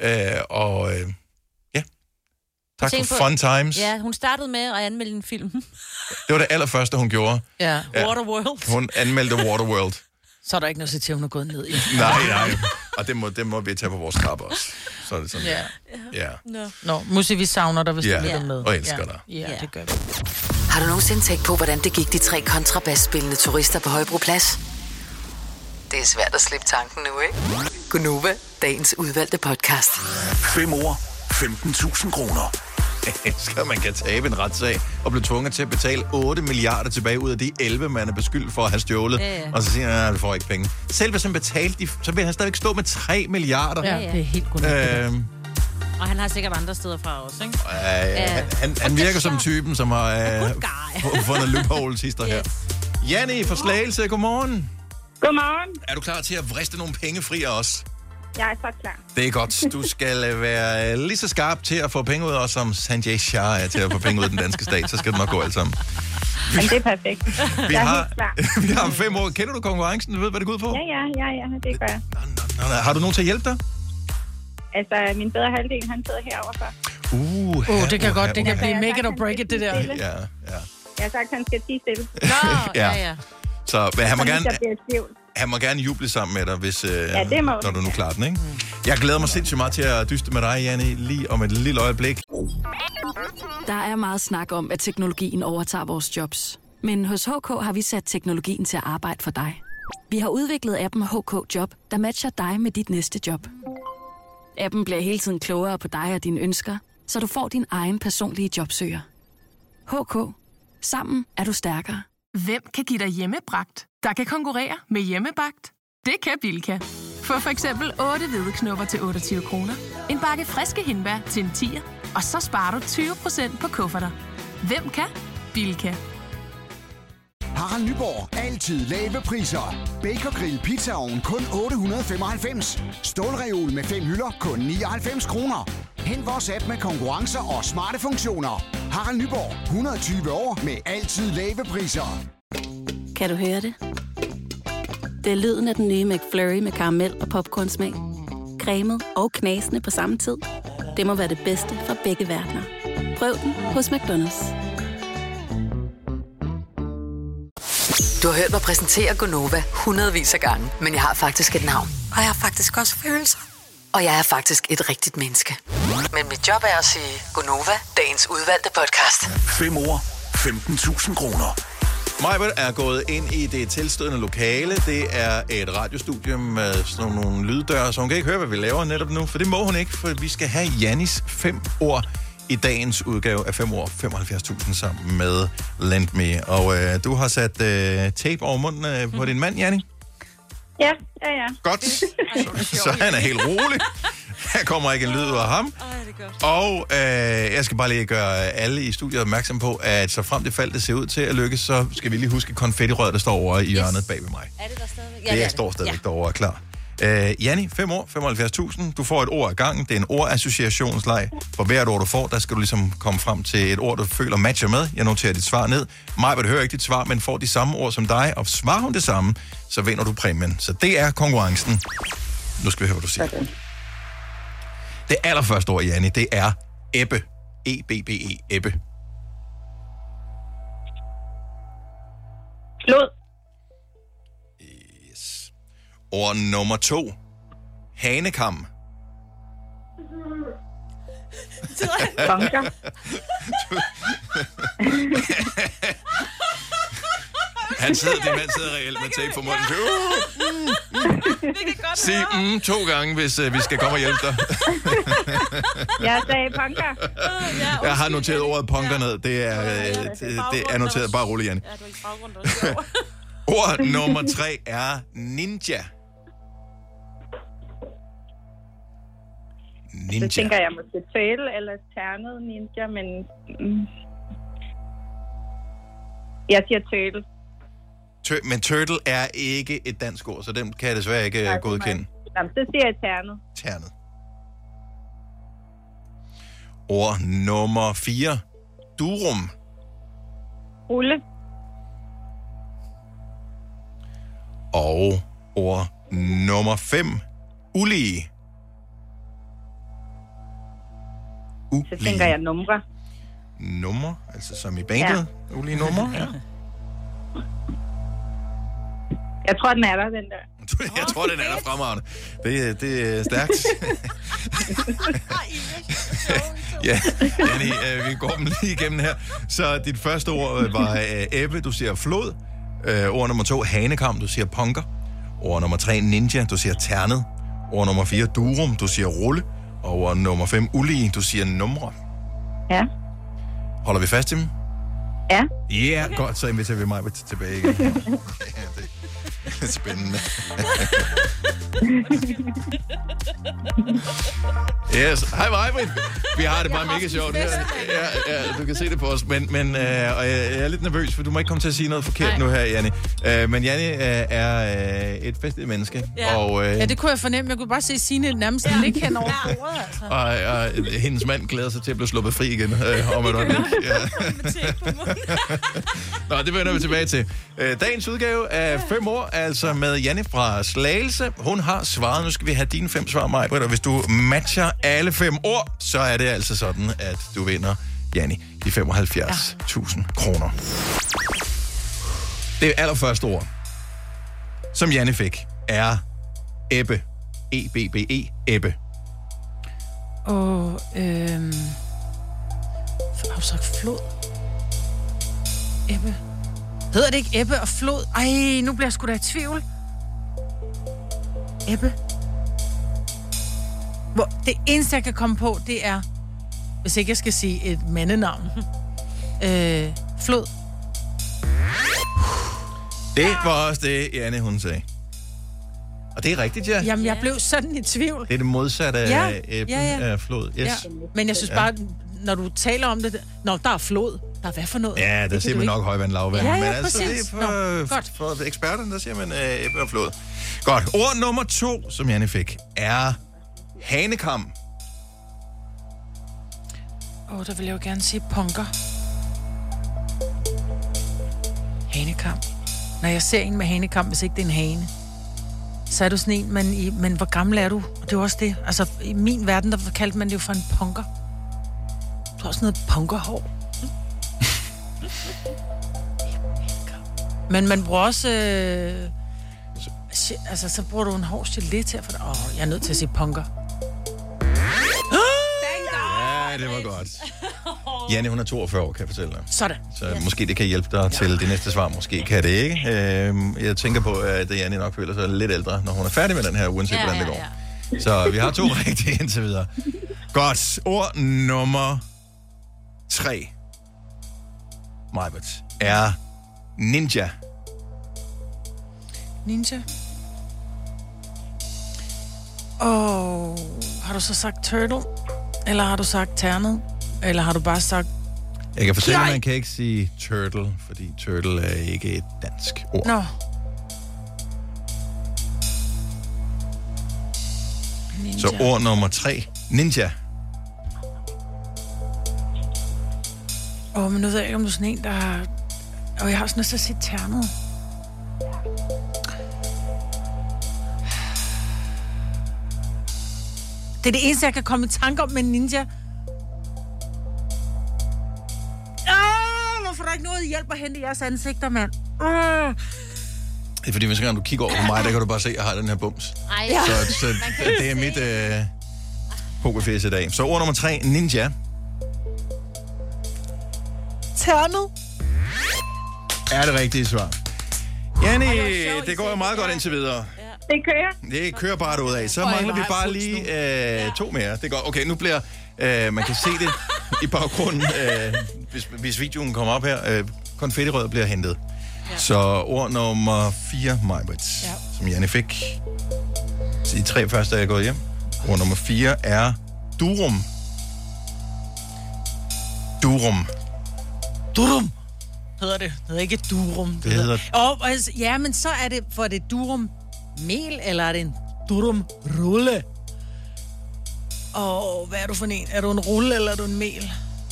A: Tak for fun times.
C: Ja, hun startede med at anmelde en film.
A: Det var det allerførste, hun gjorde.
C: Ja. Waterworld.
A: Hun anmeldte Waterworld.
B: Så er der ikke noget at sige, hun er gået ned i.
A: Nej. Og det må vi tage på vores kappe også. Så er det sådan. Ja.
B: Nå, Musse, vi savner dig, hvis du lytter med.
A: Og elsker dig.
B: Ja, det gør vi.
D: Har du nogensinde tænkt på, hvordan det gik de 3 kontrabasspillende turister på Højbroplads? Det er svært at slippe tanken nu, ikke? Gonova, dagens udvalgte podcast.
F: 5 år, 15.000 kroner.
A: Så man kan tabe en retssag og blive tvunget til at betale 8 milliarder tilbage ud af de 11, man er beskyldt for at have stjålet. Ja. Og så siger han, at vi får ikke penge. Selv hvis han betalte, så vil han stadigvæk stå med 3 milliarder.
B: Ja, det er helt godt.
C: Og han har sikkert andre steder fra også, ikke?
A: Han virker som typen, som har fundet loopholes hister her. Janni fra Slagelse, godmorgen.
I: Godmorgen.
A: Er du klar til at vriste nogle penge fri af os?
I: Jeg er så klar.
A: Det er godt. Du skal være lige så skarp til at få penge ud af os, som Sanjay Shah er til at få penge ud af den danske stat. Så skal det nok gå alt sammen.
I: Men det er perfekt.
A: Vi har 5 år. Kender du konkurrencen? Du ved, hvad det går ud på?
I: Ja, det gør jeg.
A: Nå. Har du nogen til at hjælpe dig?
I: Altså, min bedre halvdel, han sidder herovre for.
B: Det kan godt. Det kan blive make it or break it, det der.
A: Ja.
I: Jeg har sagt, at han skal tie stille.
C: Ja.
A: Så han må gerne juble sammen med dig, hvis, når du nu klarer den, ikke? Jeg glæder mig sindssygt meget til at dyste med dig, Janni, lige om et lille øjeblik.
G: Der er meget snak om, at teknologien overtager vores jobs. Men hos HK har vi sat teknologien til at arbejde for dig. Vi har udviklet appen HK Job, der matcher dig med dit næste job. Appen bliver hele tiden klogere på dig og dine ønsker, så du får din egen personlige jobsøger. HK. Sammen er du stærkere.
J: Hvem kan give dig hjemmebragt, der kan konkurrere med Hjemmebagt? Det kan Bilka. Få for eksempel 8 hvideknupper til 28 kroner, en bakke friske hindbær til en 10'er, og så sparer du 20% på kufferter. Hvem kan? Bilka.
K: Harald Nyborg. Altid lave priser. Bacon Grill Pizzaovn kun 895. Stålreol med 5 hylder kun 99 kroner. Hent vores app med konkurrencer og smarte funktioner. Harald Nyborg. 120 år med altid lave priser.
G: Kan du høre det? Det er lyden af den nye McFlurry med karamel og popcornsmag. Cremet og knasende på samme tid. Det må være det bedste fra begge verdener. Prøv den hos McDonald's.
D: Du har hørt mig præsentere Gonova hundredvis af gange, men jeg har faktisk et navn. Og jeg har faktisk også følelser. Og jeg er faktisk et rigtigt menneske. Men mit job er at sige Gonova, dagens udvalgte podcast.
F: 5 år, 15.000 kroner.
A: Majbert er gået ind i det tilstødende lokale. Det er et radiostudie med sådan nogle lyddøre, så hun kan ikke høre, hvad vi laver netop nu. For det må hun ikke, for vi skal have Jannis 5 ord i dagens udgave af 5 ord. 75.000 sammen med Lend Me. Og du har sat tape over munden på din mand, Janni?
I: Ja.
A: Godt. Så han er helt rolig. Her kommer ikke en lyd ud af ham. Og jeg skal bare lige gøre alle i studiet opmærksom på, at så frem det fald, det ser ud til at lykkes, så skal vi lige huske konfettirøret, der står over i hjørnet bag ved mig.
C: Er det der stadigvæk?
A: Ja, det står stadigvæk derovre, klar. Janni, 5 år, 75.000. Du får et ord ad gangen. Det er en ordassociationsleg. For hvert ord, du får, der skal du ligesom komme frem til et ord, du føler matcher med. Jeg noterer dit svar ned. Majbert hører ikke dit svar, men får de samme ord som dig, og svarer hun det samme, så vinder du præmien. Så det er konkurrencen. Nu skal vi høre, hvad du siger. Okay. Det allerførste ord, Janni, det er ebbe. E-B-B-E, ebbe.
I: Flod.
A: Yes. Ord nummer 2. Hanekam.
I: Bunker.
A: Han sidder, det mand sidder reelt med tape på munden. Sig 2 gange, hvis vi skal komme og hjælpe dig.
I: Jeg sagde punker.
A: Jeg har noteret ordet punker ned. Det er noteret. Bare rolig, Janni. Ord nummer 3 er ninja.
I: Så tænker jeg måske tøl eller ternet ninja, men jeg siger tøl.
A: Men turtle er ikke et dansk ord, så den kan jeg desværre ikke godkende.
I: Jamen, så siger jeg ternet.
A: Ternet. Ord nummer 4. Durum.
I: Rulle.
A: Og ord nummer 5. Ulige.
I: Så tænker jeg numre.
A: Numre, altså som i bandet. Ja. Ulige numre, ja.
I: Jeg tror, den er der, den der.
A: Jeg tror, den er der fremragende. Det er stærkt. Ja, Janni, vi går dem lige igennem her. Så dit første ord var ebbe, du siger flod. Ord nummer 2, hanekam, du siger punker. Ord nummer 3, ninja, du siger ternet. Ord nummer 4, durum, du siger rulle. Og ord nummer 5, ulige, du siger numre.
I: Ja.
A: Holder vi fast i dem?
I: Ja.
A: Ja, okay. Godt, så inviterer vi mig tilbage igen. Ja, det er spændende. Yes. Hej, Majbrit. Vi har det bare mega sjovt her. Ja, du kan se det på os. Men og jeg er lidt nervøs, for du må ikke komme til at sige noget forkert nu her, Janni. Men Janni er et festligt menneske.
B: Ja.
A: Og,
B: ja, det kunne jeg fornemme. Jeg kunne bare se Signe nærmest ligge hen over bordet.
A: Altså. Og hendes mand glæder sig til at blive sluppet fri igen. Om et øjeblik. Ja. Nå, det vender vi tilbage til. Dagens udgave af 5 år, altså med Janni fra Slagelse. Hun har svaret. Nu skal vi have dine 5 svar, Majbrit. Og hvis du matcher alle 5 ord, så er det altså sådan, at du vinder, Janni, de 75.000 kroner. Det allerførste ord, som Janni fik, er ebbe. E-B-B-E, ebbe.
B: Og, har du sagt flod? Ebbe. Hedder det ikke ebbe og flod? Ej, nu bliver jeg sgu da i tvivl. Ebbe. Det eneste, jeg kan komme på, det er, hvis ikke jeg skal sige et mandenavn. Flod.
A: Det var også det, Janni, hun sagde. Og det er rigtigt, ja.
B: Jamen, jeg blev sådan i tvivl.
A: Det er det modsatte af æblen af flod. Yes.
B: Ja. Men jeg synes bare, når du taler om det, når der er flod, der er hvad for noget?
A: Ja, der siger man nok højvand, lavvand.
B: Ja,
A: men altså,
B: præcis.
A: det er for eksperterne, der siger man æble og flod. Godt. Ord nummer 2, som Janni fik, er hanekam.
B: Der vil jeg jo gerne sige punker. Hanekam. Når jeg ser en med hanekam, hvis ikke det er en hane, så er du sådan en, men hvor gammel er du? Og det er også det. Altså, i min verden, der kaldte man det jo for en punker. Du har også noget punkerhår. Men man bruger også... altså, så bruger du en hård gelé til at få det. Jeg er nødt til at sige punker.
A: det var godt. Janne, hun er 42 år, kan jeg fortælle dig.
B: Sådan.
A: Så måske det kan hjælpe dig til det næste svar. Måske kan det ikke. Jeg tænker på, at Janne nok føler sig lidt ældre, når hun er færdig med den her, uanset hvordan det går. Så vi har 2 rigtige indtil videre. Godt. Ord nummer 3, Majbert, er ninja.
B: Ninja? Har du så sagt turtle? Eller har du sagt ternet? Eller har du bare sagt...
A: Jeg kan fortælle, at man kan ikke sige turtle, fordi turtle er ikke et dansk ord.
B: Nå. Ninja.
A: Så ord nummer 3, ninja.
B: Men nu ved jeg ikke, om du er sådan en, der har... jeg har sådan lyst til at sige ternet. Det er det eneste, jeg kan komme i tanke om med ninja. Hvorfor er der ikke noget hjælp at hente i jeres ansigter, mand?
A: Det er fordi, hvis du kigger over på mig, der kan du bare se, at jeg har den her bums. Så det er mit pokerfæs i dag. Så ord nummer 3, ninja.
B: Ternet.
A: Er det rigtige svar. Janni, det går jo meget godt indtil videre.
I: Det kører.
A: Det kører bare derudad. Så mangler vi bare lige 2 mere. Det går. Okay, nu bliver... man kan se det i baggrunden, hvis videoen kommer op her. Konfettirøret bliver hentet. Ja. Så ord nummer 4, Majbrit, som Janne fik. Så de 3 første er jeg gået hjem. Ord nummer 4 er durum. Durum.
B: Durum. Hedder det. Det hedder ikke durum.
A: Det hedder...
B: men så er det, for det durum mel, eller er det en durum rulle? Hvad er du for en? Er du en rulle, eller er du en mel?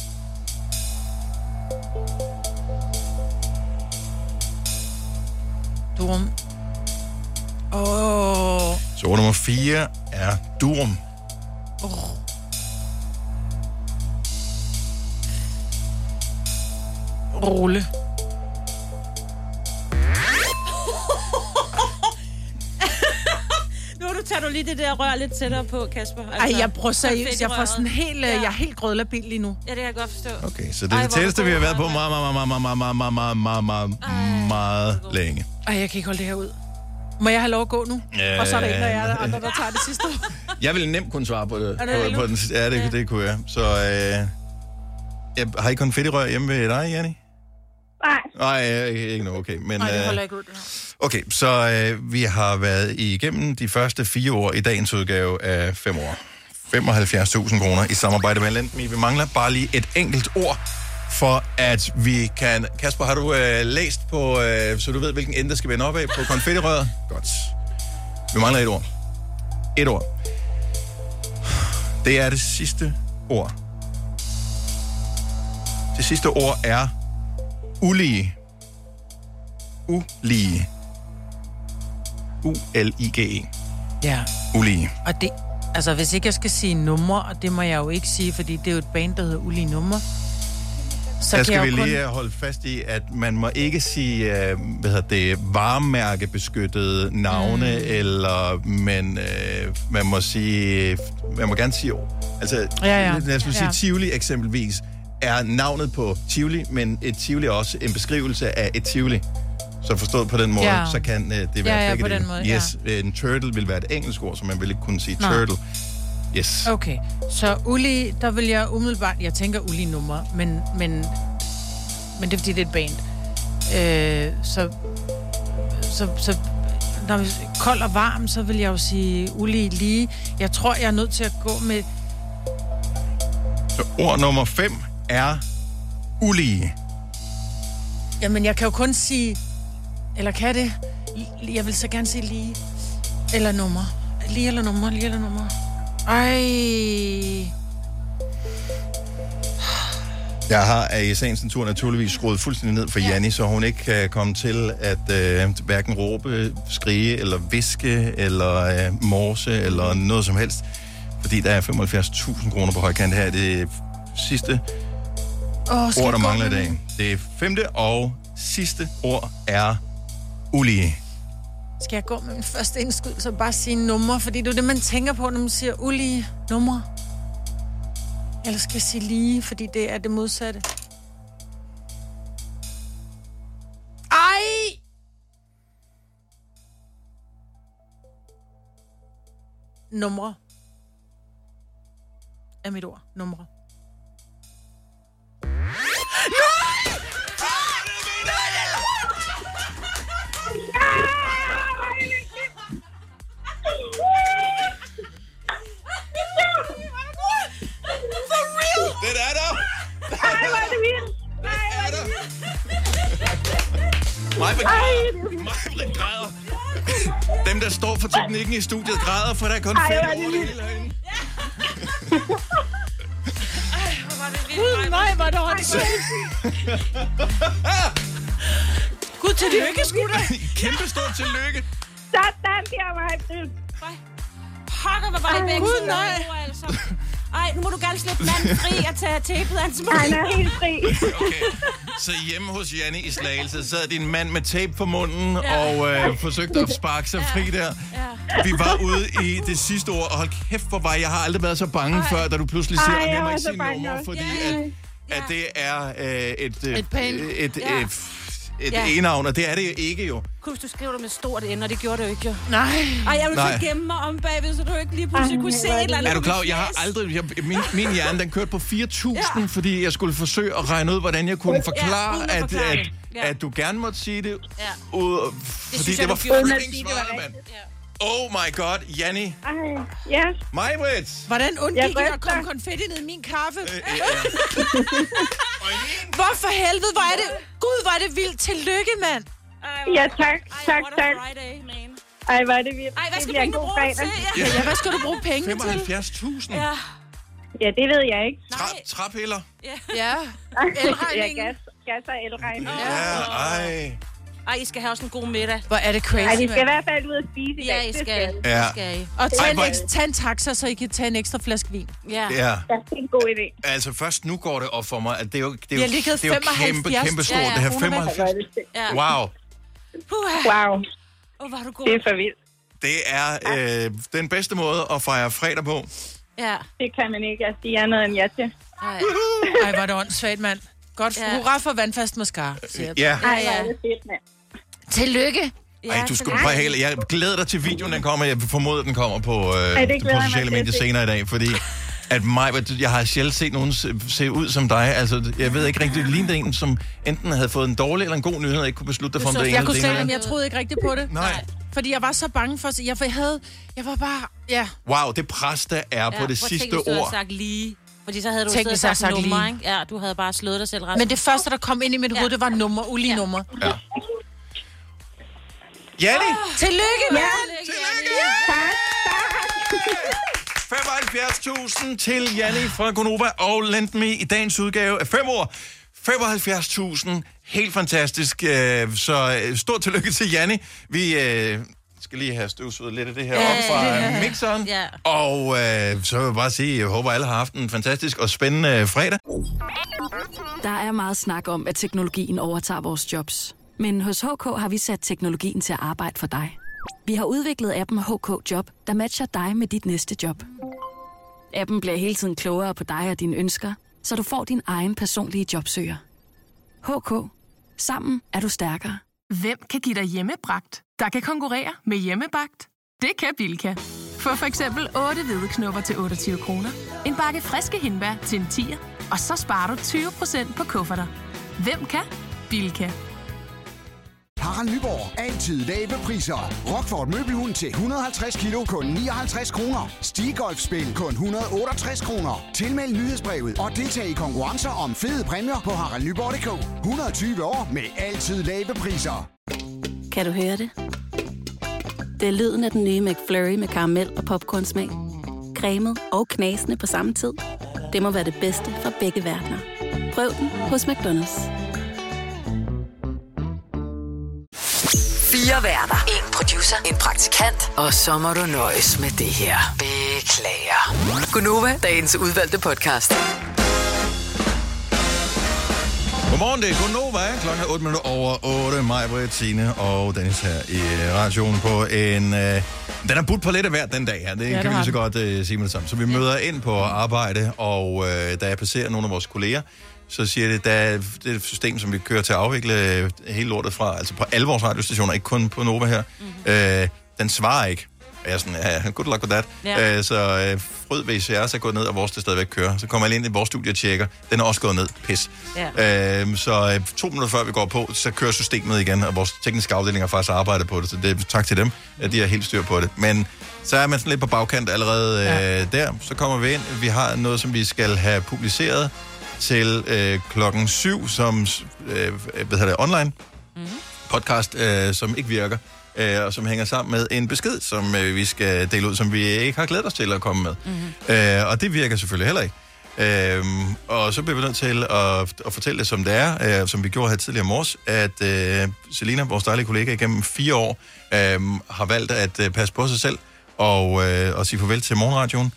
B: Durum.
A: Så ord nummer 4 er durum.
B: Rulle.
C: Tager du lige det der rør lidt tættere på, Kasper? Altså,
B: jeg prøver seriøst. Jeg får sådan helt... Jeg er helt grødlabil lige nu.
C: Ja, det kan jeg godt forstå.
A: Okay, så det er det tætteste, vi har været på meget længe.
B: Jeg kan ikke holde det her ud. Må jeg have lov at gå nu? Og så er der en, der andre, der tager det sidste år.
A: Jeg ville nemt kunne svare på det. På den, det kunne jeg. Så har I konfettirør hjemme ved dig, Janni? Nej, ikke noget, okay. Men,
B: nej, det holder ikke ud.
A: Okay, så vi har været igennem de første 4 år i dagens udgave af 5 år. 75.000 kroner i samarbejde med Lendme. Vi mangler bare lige et enkelt ord, for at vi kan... Kasper, har du læst på, så du ved, hvilken ende der skal vende op af på konfettirøret? Godt. Vi mangler et ord. Et ord. Det er det sidste ord. Det sidste ord er ulige. Ulige. U-L-I-G-E.
B: Ja.
A: Ulige.
B: Og det, altså hvis ikke jeg skal sige numre, og det må jeg jo ikke sige, fordi det er jo et band, der hedder Ulige Numre.
A: Så skal vi lige holde fast i, at man må ikke sige, varemærkebeskyttede navne, eller man må sige, man må gerne sige, altså lad os sige Tivoli eksempelvis, er navnet på Tivoli, men et Tivoli er også en beskrivelse af et Tivoli. Så forstået på den måde, så kan det være begge dele. Yes, en turtle vil være et engelsk ord, så man vil ikke kunne sige turtle. Yes.
B: Okay, så ulige, der vil jeg umiddelbart, jeg tænker ulige numre, men det er fordi, det er et band. Så når vi kold og varm, så vil jeg jo sige ulige lige. Jeg tror, jeg er nødt til at gå med...
A: Så ord nummer 5 er ulige.
B: Jamen, jeg kan jo kun sige... Eller kan det? Jeg vil så gerne sige lige. Eller nummer. Lige eller nummer, lige eller nummer. Ej.
A: Jeg har af sagens natur naturligvis skruet fuldstændig ned for Janni, så hun ikke kan komme til at hverken råbe, skrige, eller viske, eller morse, eller noget som helst. Fordi der er 75.000 kroner på højkant her. Det er sidste ord, der mangler i dag. Det 5. og sidste ord er ulige.
B: Skal jeg gå med min første indskud, så bare sige nummer? Fordi det er det, man tænker på, når man siger ulige numre. Eller skal jeg sige lige, fordi det er det modsatte. Ej! Numre. Er mit ord. Numre.
A: Det er der!
I: Ej, hvor er det vildt!
A: Maj-Brit græder. Dem, der står for teknikken i studiet, græder, for der er kun 5 år det hele herinde.
B: Gud, nej, hvor er det åndssvagt. Gud, tillykke, sgu da.
A: Kæmpe stort tillykke.
I: Sådan, der var
C: Hakker, hvor var det væk.
B: Gud, nej.
C: Ej, nu må du gerne slippe manden fri og tage tapet af hans mund.
I: Nej, han er helt fri.
A: Okay. Så hjemme hos Janni i Slagelse sad din mand med tape på munden og forsøgte at sparke sig fri der. Ja. Vi var ude i det sidste år, og hold kæft for mig, jeg har aldrig været så bange før, da du pludselig siger, at jeg må ikke sige nummer, fordi at det er et e-navn, og det er det jo ikke jo.
C: Kunne du skrive det med stort N, og det gjorde det jo ikke jo.
B: Nej.
C: Ej, jeg ville så gemme mig om bagved, så du ikke lige pludselig kunne se et eller andet.
A: Er du klar? Jeg har aldrig... Min hjerne, den kørte på 4.000, fordi jeg skulle forsøge at regne ud, hvordan jeg kunne forklare, at du gerne måtte sige det. Ja. Fordi det var freaking svaret, mand. Oh my god, Janni.
I: Ja.
A: Maj-Brit.
B: Hvordan undgik jeg at komme konfetti ned i min kaffe? Hvorfor helvede, hvor er det... Gud, hvor er det vildt. Tillykke, mand.
I: Ja, tak. Tak. Ej, hvor er det vildt.
C: Ej, hvad skal pengene bruge til?
B: Ja, hvad skal du bruge penge til?
A: 75.000.
I: Ja, det ved jeg ikke.
A: Træpiller.
B: Ja. Elregningen.
I: Ja, gas og elregning.
A: Ja, ej.
C: Ej, I skal have også en god middag.
B: Hvor er det crazy,
I: Ej, vi skal i hvert fald ud og spise i dag.
C: Ja, I skal.
A: Ja.
C: Skal I.
B: Og tag en taxa, så I kan tage en ekstra flaske vin.
C: Ja.
I: Ja, det er en god idé.
A: Altså, først nu går det op for mig, at det er jo kæmpe stort, det her 75.
C: Ja.
A: Wow.
I: Wow.
C: Hvor er du god.
I: Det er for vildt.
A: Det er den bedste måde at fejre fredag på.
C: Ja.
I: Det kan man ikke. Jeg siger andet end ja til.
B: Ej, hvor er det åndssvagt, mand. Godt. Hurra for vandfast mascara.
A: Ja.
I: Ej, det er fedt, mand.
B: Tillykke.
A: Ej, du skulle bare hele. Jeg glæder dig til videoen, den kommer. Jeg formoder, den kommer på sociale medier senere i dag, fordi at jeg har sjældent set nogen se ud som dig. Altså, jeg ved ikke rigtig, det lignede en, som enten havde fået en dårlig eller en god nyhed, og ikke kunne beslutte dig for, om det ene eller det ene.
B: Jeg troede ikke rigtigt på det.
A: Nej.
B: Fordi jeg var så bange for... Jeg var bare... Ja.
A: Wow, det pres, der er på det sidste ord.
C: Du havde sagt lige... Fordi så havde du siddet og sagt nummer, ikke? Ja, du havde bare slået dig selv ret.
B: Men det første, der kom ind i mit hoved, det var ulige nummer.
A: Ja. Janni!
B: Tillykke, mand!
A: Tillykke! Tak! 75.000 til Janni fra Gonova og Lend Me i dagens udgave af 5 år. 75.000. Helt fantastisk. Så stort tillykke til Janni. Vi skal lige have støvsuget lidt af det her op fra mixeren. Ja. Og så vil jeg bare sige, jeg håber, alle har haft en fantastisk og spændende fredag.
G: Der er meget snak om, at teknologien overtager vores jobs. Men hos HK har vi sat teknologien til at arbejde for dig. Vi har udviklet appen HK Job, der matcher dig med dit næste job. Appen bliver hele tiden klogere på dig og dine ønsker, så du får din egen personlige jobsøger. HK. Sammen er du stærkere.
J: Hvem kan give dig hjemmebragt, der kan konkurrere med hjemmebagt? Det kan Bilka. Få for eksempel 8 hvedeknupper til 28 kroner, en bakke friske hindbær til en 10'er, og så sparer du 20% på kufferter. Hvem kan? Bilka.
K: Harald Nyborg. Altid lave priser. Rockford Møbelhund til 150 kilo kun 59 kroner. Stigolfspil kun 168 kroner. Tilmeld nyhedsbrevet og deltag i konkurrencer om fede præmier på haraldnyborg.dk. 120 år med altid lave priser.
G: Kan du høre det? Det er lyden af den nye McFlurry med karamel og popcornsmag. Cremet og knasende på samme tid. Det må være det bedste fra begge verdener. Prøv den hos McDonald's.
D: 4 værter. 1 producer. En praktikant. Og så må du nøjes med det her. Beklager. Gonova, dagens udvalgte podcast.
A: Godmorgen, det er Gonova. Klokken er 8 minutter over 8. Maj-Brit, Signe og Dennis her i radioen på en Den er budt på lidt af hvert den dag her. Det kan vi lige så godt sige med det samme. Så vi møder ind på arbejde, og da jeg passerer nogle af vores kolleger, så siger det, det er et system, som vi kører til at afvikle hele lortet fra, altså på alle vores radiostationer, ikke kun på Nova her. Den svarer ikke. Og jeg er sådan, good luck with that. Yeah. Så Frød VCR er gået ned, og vores det stadigvæk kører. Så kommer jeg ind i vores studie og tjekker. Den er også gået ned. Pis. Yeah. Så 2 minutter før vi går på, så kører systemet igen, og vores tekniske afdeling har faktisk arbejdet på det, så det er tak til dem, at de har helt styr på det. Men så er man sådan lidt på bagkant allerede der. Så kommer vi ind. Vi har noget, som vi skal have publiceret til 7:00, som online podcast, som ikke virker. Og som hænger sammen med en besked, som vi skal dele ud, som vi ikke har glædet os til at komme med. Og det virker selvfølgelig heller ikke. Og så bliver vi nødt til at fortælle det, som det er, som vi gjorde her tidligere i morges, at Selina, vores dejlige kollega, igennem 4 år har valgt at passe på sig selv og sige farvel til morgenradioen.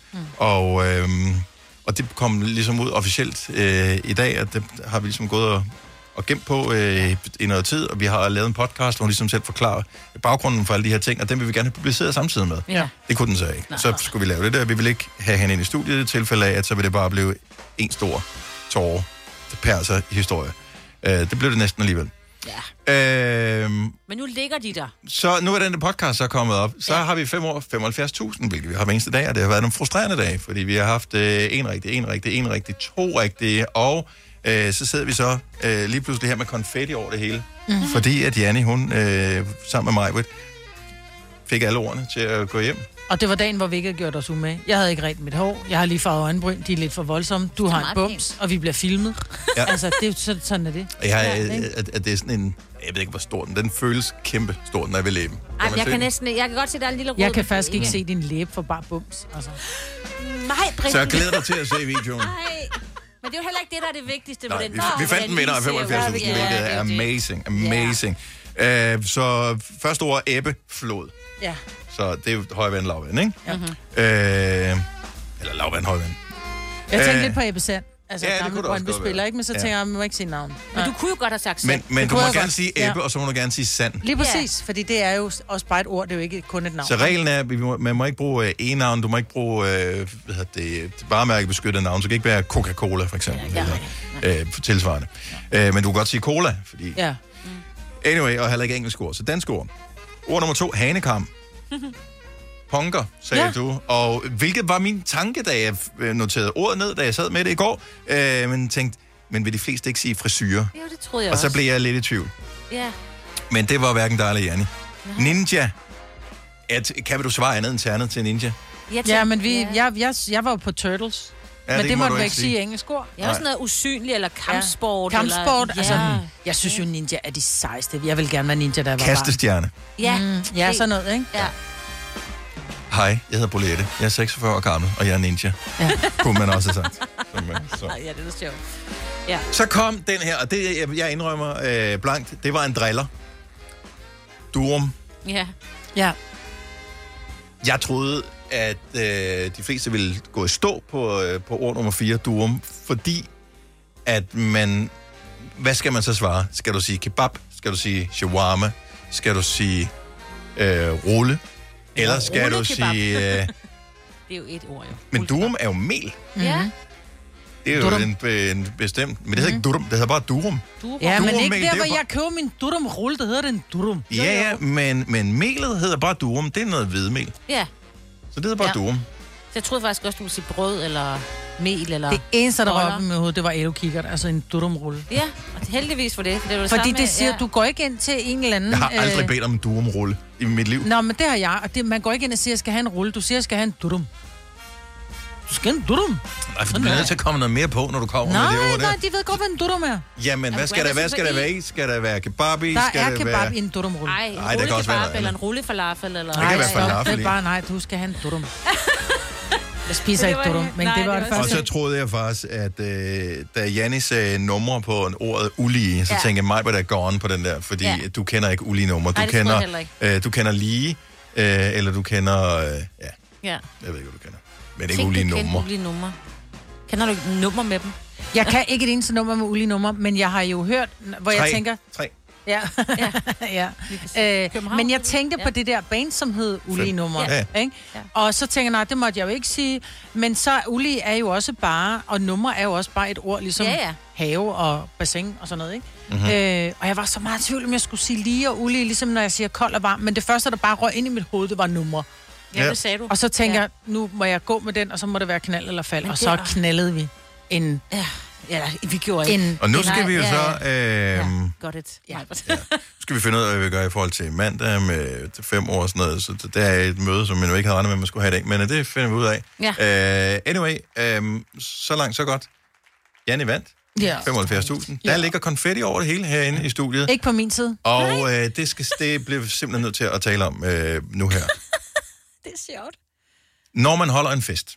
A: Og det kom ligesom ud officielt i dag, og det har vi ligesom gået og gemt på i noget tid, og vi har lavet en podcast, hvor hun ligesom selv forklarer baggrunden for alle de her ting, og den vil vi gerne have publiceret samtidig med. Ja. Det kunne den så ikke. Så skulle vi lave det der. Vi vil ikke have hende ind i studiet i tilfælde af, at så vil det bare blive en stor tåre. Det pærser i historie. Det blev det næsten alligevel.
C: Ja. Men nu ligger de der.
A: Så nu er den podcast så kommet op. Så har vi 5 år 75.000, hvilket vi har hver eneste dag, og det har været nogle frustrerende dage, fordi vi har haft 1 rigtig, 2 rigtige, og så sidder vi så lige pludselig her med konfetti over det hele. Fordi at Janni, hun sammen med mig, fik alle ordene til at gå hjem.
B: Og det var dagen, hvor vi ikke havde gjort os umage. Jeg havde ikke rent mit hår. Jeg har lige farvet øjenbryn. De er lidt for voldsomme. Du har en bums, og vi bliver filmet. Ja. Altså, det er sådan er det.
A: At det er sådan en... Jeg ved ikke, hvor stor den føles kæmpe stor, når jeg vil læbe.
C: Jeg kan godt se, der er en lille rød.
B: Jeg kan faktisk ikke se din læbe for bare bums. Altså.
C: Nej,
A: så jeg glæder dig til at se videoen.
C: Nej. Men det er jo heller ikke det, der er det vigtigste med den.
A: Vi fandt den vinder af 75.000, hvilket er amazing. Så første ord Ebbe-flod. Ja. Så det er jo højvand, lavvand, ikke? Ja. Eller lavvand, højvand.
B: Jeg tænkte lidt på Ebbe Sand. Altså, ja, det kunne du også spiller, ikke? Men så tænker jeg, at man må ikke sige navn.
C: Men du kunne jo godt have sagt Sand.
A: Men du må gerne sige Ebbe, og så må du gerne sige Sand.
B: Lige præcis, fordi det er jo også bare et ord, det er jo ikke kun et navn.
A: Så reglen er, at man må ikke bruge e-navn, du må ikke bruge varemærkebeskyttede navn, så det kan ikke være Coca-Cola, for eksempel, eller tilsvarende. Men du kan godt sige cola, fordi... Ja. Anyway, og heller ikke engelsk ord, så dansk ord. Ord nummer 2, hanekam. Punker, sagde du. Og hvilket var min tanke, da jeg noterede ordet ned, da jeg sad med det i går. Men tænkte, men vil de fleste ikke sige frisyrer?
C: Jo, det troede jeg
A: også. Og så blev jeg lidt i tvivl. Ja. Men det var hverken dig eller Janni. Ninja. Kan du svare andet end ternet til ninja?
B: Ja, men jeg var jo på Turtles. Ja, men det må du ikke sige i engelsk ord.
C: Jeg er sådan noget usynlig eller kampsport.
B: Kampsport, altså... Jeg synes jo, ninja er de sejeste. Jeg vil gerne være ninja, der var
A: Kastestjerne.
B: Ja, sådan noget, ikke? Ja.
A: Hej, jeg hedder Bolette. Jeg er 46 år gammel, og jeg er ninja. Ja. Kunne man også have sagt.
C: Ja, det er sjovt. Ja.
A: Så kom den her, og det, jeg indrømmer blankt, det var en driller. Durum.
C: Ja.
B: Ja.
A: Jeg troede, at de fleste ville gå i stå på ord nummer 4, durum, fordi at man... Hvad skal man så svare? Skal du sige kebab? Skal du sige shawarma? Skal du sige rulle? Eller skal du sige...
C: Det er jo et ord, jo.
A: Men durum er jo mel.
C: Ja.
A: Det er jo en bestemt... Men det hedder ikke durum, det hedder bare durum.
B: Ja, men ikke der, hvor jeg køber min durum-rulle, der hedder den durum.
A: Ja, men melet hedder bare durum. Det er noget hvedemel.
C: Ja.
A: Så det hedder bare durum.
C: Så jeg troede faktisk også, du ville sige brød eller mel eller...
B: Det eneste, der rørte med hovedet, det var Elo-kikkert, altså en durumrulle.
C: Ja, og heldigvis for det. For det var det
B: fordi
C: samme,
B: det siger, du går ikke ind til en eller anden...
A: Jeg har aldrig bedt om en durumrulle i mit liv.
B: Nå, men det har jeg, og man går ikke ind og siger, at jeg skal have en rulle. Du siger, at jeg skal have en durum. Du skal have en durum?
A: Nej, for du bliver nødt til at komme noget mere på, når du kommer med det ord der.
B: Nej, de ved godt, hvad en durum er.
A: Jamen, hvad skal der være i? Skal der være kebab i?
B: Der er kebab i en durumrulle.
C: Nej, det kan også være eller en rullefalafel eller...
A: Det kan være falafel i.
B: Det er bare nej, du skal have en durum. Jeg spiser ikke durum, men det var det første.
A: Og så troede jeg faktisk, at da Janni sagde numre på en ordet ulige, så tænkte jeg mig, hvad der går on på den der, fordi du kender ikke ulige numre. Du kender lige, eller du kender... Jeg ved ikke, hvad du kender. Men ikke ulige numre.
C: Kender du ikke nummer med dem?
B: Jeg kan ikke et eneste nummer med ulige numre, men jeg har jo hørt, hvor jeg tænker...
A: 3.
B: Ja. Men jeg tænkte på det der band, som hed Uli-nummer. Ja. Ikke? Ja. Og så tænker jeg, nej, det måtte jeg jo ikke sige. Men så Uli er jo også bare, og nummer er jo også bare et ord, ligesom have og bassin og sådan noget, ikke? Mm-hmm. Og jeg var så meget i tvivl, om jeg skulle sige lige og Uli, ligesom når jeg siger kold og varm. Men det første, der bare røg ind i mit hoved, det var nummer.
C: Ja, det sagde du.
B: Og så tænker jeg, nu må jeg gå med den, og så må det være knald eller fald. Men og så knaldede vi en...
C: Ja, vi gjorde ikke.
A: Og nu skal vi jo så...
C: Godt et. Ja.
A: Nu skal vi finde ud af, hvad vi gør i forhold til mandag med 5 år og sådan noget. Så det er et møde, som jeg nu ikke havde regnet med, at man skulle have i dag. Men det finder vi ud af. Ja. Anyway, så langt, så godt. Janne vandt. Ja. 75.000. Der ligger konfetti over det hele herinde i studiet.
B: Ikke på min side.
A: Og det bliver simpelthen nødt til at tale om nu her.
C: Det er sjovt.
A: Når man holder en fest,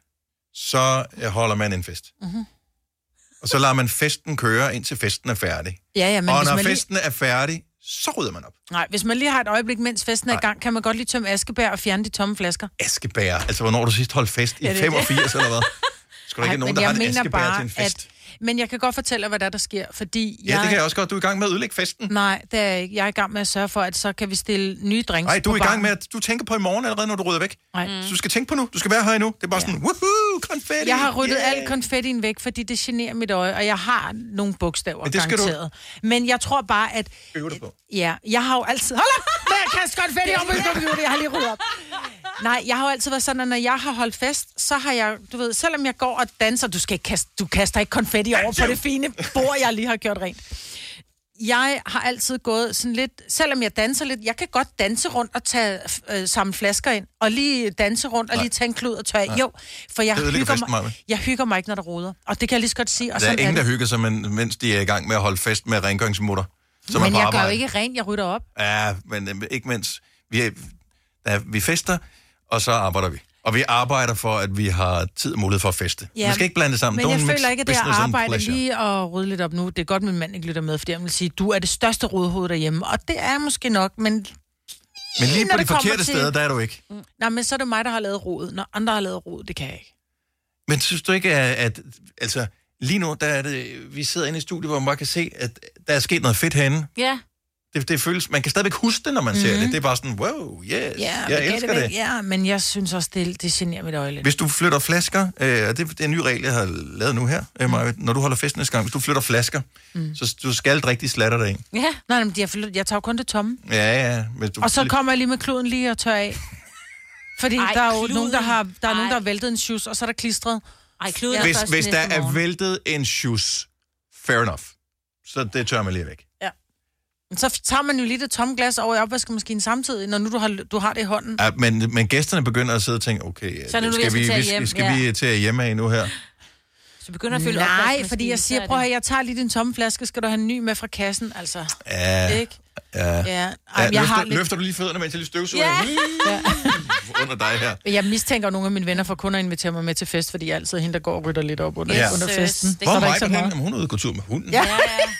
A: så holder man en fest. Mm-hmm. Og så lader man festen køre, indtil festen er færdig.
B: Ja, men
A: og når festen er færdig, så rydder man op.
B: Nej, hvis man lige har et øjeblik, mens festen er i gang, kan man godt lige tømme askebær og fjerne de tomme flasker.
A: Askebær? Altså, hvornår du sidst holdt fest? I 85 eller hvad? Skal der ikke nogen, der har en askebær til en fest?
B: Men jeg kan godt fortælle, hvad der sker, fordi
A: Ja, det kan jeg også godt. Du er i gang med at ødelægge festen.
B: Nej, det er jeg ikke. Jeg er i gang med at sørge for, at så kan vi stille nye drinks.
A: Nej, du er i gang med at... Du tænker på i morgen allerede, når du rydder væk. Nej. Så du skal tænke på nu. Du skal være her endnu. Det er bare sådan, woohoo, konfetti.
B: Jeg har ryddet al konfettien væk, fordi det generer mit øje, og jeg har nogle bogstaver garanteret. Men jeg tror bare, at...
A: Øver du på?
B: Ja, jeg har jo altid... Hold op! Der kaster konfetti op på computer. Jeg har lige ryddet op. Nej, jeg har jo altid været sådan, at når jeg har holdt fest, så har jeg, du ved, selvom jeg går og danser, du kaster ikke konfetti over på det fine bord, jeg lige har gjort rent. Jeg har altid gået sådan lidt, selvom jeg danser lidt, jeg kan godt danse rundt og tage samle flasker ind, og lige danse rundt og lige tage en klud og tørre. Jo, for jeg hygger mig ikke, når der roder. Og det kan jeg lige så godt sige. Og
A: der er ingen, der hygger sig, mens de er i gang med at holde fest med rengøringsmutter.
B: Men jeg gør jo ikke rent, jeg rydder op.
A: Ja, men ikke mens vi fester, og så arbejder vi. Og vi arbejder for, at vi har tid og mulighed for at feste. Ja, man skal ikke blande det sammen.
B: Men jeg føler ikke, at det er arbejde lige at rydde lidt op nu. Det er godt, min mand ikke lytter med, fordi jeg vil sige, du er det største rodhoved derhjemme. Og det er måske nok, men
A: lige på de forkerte steder, der er du ikke.
B: Nej, men så er det mig, der har lavet rodet. Når andre har lavet rodet, det kan jeg ikke.
A: Men synes du ikke, at altså, lige nu, der er det, vi sidder inde i studiet, hvor man bare kan se, at der er sket noget fedt herinde.
C: Ja.
A: Det føles, man kan stadigvæk huske det, når man ser det. Det er bare sådan, wow, yes, jeg elsker det.
B: Ja, men jeg synes også, det generer mit øje lidt.
A: Hvis du flytter flasker, og det er en ny regel, jeg har lavet nu her, når du holder festen næste gang, hvis du flytter flasker, så du skal rigtig slatter dig ind.
B: Ja, nej, men jeg tager kun det tomme.
A: Ja.
B: Og så kommer jeg lige med kluden lige og tør af. Fordi der er jo nogen, der har væltet en shoes, og så er der klistret.
A: Hvis der er væltet en shoes, fair enough. Så det tør man lige væk.
B: Ja. Så tager man jo lige det tomme glas over i opvaskemaskinen samtidig, når nu du har det i hånden.
A: Ja, men gæsterne begynder at sidde og tænke, okay, skal vi til at hjemme af nu her?
C: Så begynder at fylde
B: Nej, fordi jeg siger, prøv at jeg tager lige din tomme flaske, skal du have en ny med fra kassen, altså.
A: Ja.
B: Ikke?
A: Ja. Løfter du lige fødderne, mens jeg lige støvsuger? Ja. Under dig her.
B: Jeg mistænker nogle af mine venner for kun at invitere mig med til fest, fordi jeg altid er hende, der går og rydder lidt op under festen.
A: Hvor er Majbert? Hun er ude og gå tur med hunden.
B: Ja.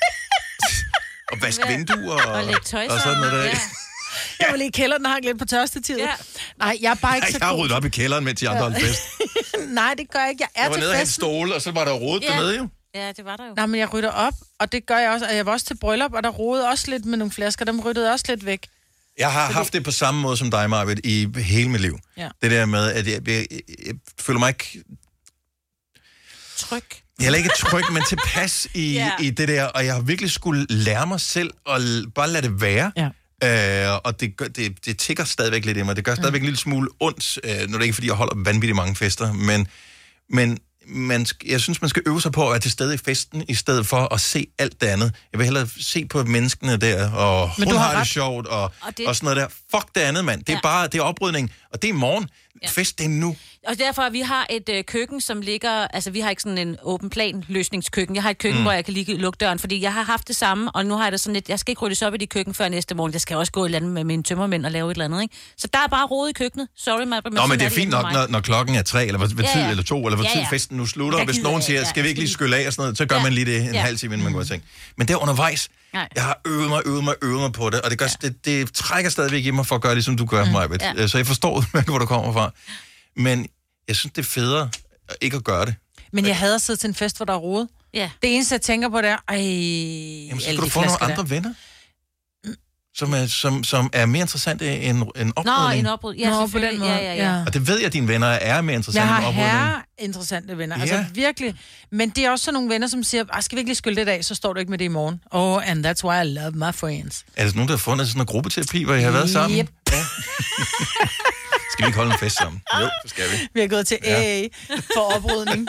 A: Og vaske vinduer
C: og lægge tøj
A: og sådan noget der. Ja.
B: Jeg var lige i kælderen og hang lidt på tørstetidet. Ja. Nej, jeg er bare ikke så god.
A: Jeg har ryddet op i kælderen, mens de andre holdt fest.
B: Nej, det gør jeg ikke. Jeg var
A: nede og hente stole, og så var der rodet dernede jo.
C: Ja, det var der jo.
B: Nej, men jeg rydder op, og det gør jeg også. Og jeg var også til bryllup, og der rodede også lidt med nogle flasker. Dem ryddede også lidt væk.
A: Jeg har haft det på samme måde som dig, Marvitt, i hele mit liv. Ja. Det der med, at jeg føler mig ikke...
B: Tryg.
A: Jeg er ikke tryg, men tilpas i det der, og jeg har virkelig skulle lære mig selv at bare lade det være. Ja. Og det tikker stadigvæk lidt i mig. Det gør stadigvæk en lille smule ondt, når det ikke er, fordi jeg holder vanvittigt mange fester, men jeg synes, man skal øve sig på at være til stede i festen, i stedet for at se alt det andet. Jeg vil hellere se på menneskene der, og hun har det sjovt, og sådan noget der. Fuck det andet, mand. Det er bare, det er oprydning, og det er i morgen. Ja. Fest, det er nu.
C: Og derfor, vi har et køkken, som ligger... Altså, vi har ikke sådan en åben plan løsningskøkken. Jeg har et køkken, hvor jeg kan lige lukke døren, fordi jeg har haft det samme, og nu har jeg det sådan lidt... Jeg skal ikke ryddes op i det køkken før næste morgen. Jeg skal også gå et eller andet med mine tømmermænd og lave et eller andet, ikke? Så der er bare rode i køkkenet. Sorry, Maja.
A: Nå, men det er fint nok, når klokken er 3, eller hvad tid, eller 2, eller hvor tid festen nu slutter. Hvis nogen siger, skal vi ikke lige skylle af og sådan noget, så gør man lige det en halv time, inden man går og tænker. Men det er undervejs. Jeg har øvet mig på det, og det gør, det trækker stadigvæk i mig for at gøre det, som du gør, Maja. Så jeg forstår, hvor du kommer fra. Men jeg synes, det er federe ikke at gøre det.
B: Men jeg hader at sidde til en fest, hvor der er rode. Ja. Det eneste, jeg tænker på, det er...
A: Jamen, så skal du få nogle andre venner. som er mere interessante end oprydning.
C: Nå, en oprydning. Ja,
B: på den måde.
C: Ja.
A: Og det ved jeg, at dine venner er mere interessante end oprydning.
B: Jeg har interessante venner, altså virkelig. Men det er også sådan nogle venner, som siger, skal vi ikke lige skylde det af, så står du ikke med det i morgen. And that's why I love my friends.
A: Er der nogen, der har fundet sådan en gruppeterapi, hvor I har været sammen?
B: Yep.
A: Ja. Skal vi ikke holde en fest sammen? Jo, det skal vi.
B: Vi har gået til AA for oprydning,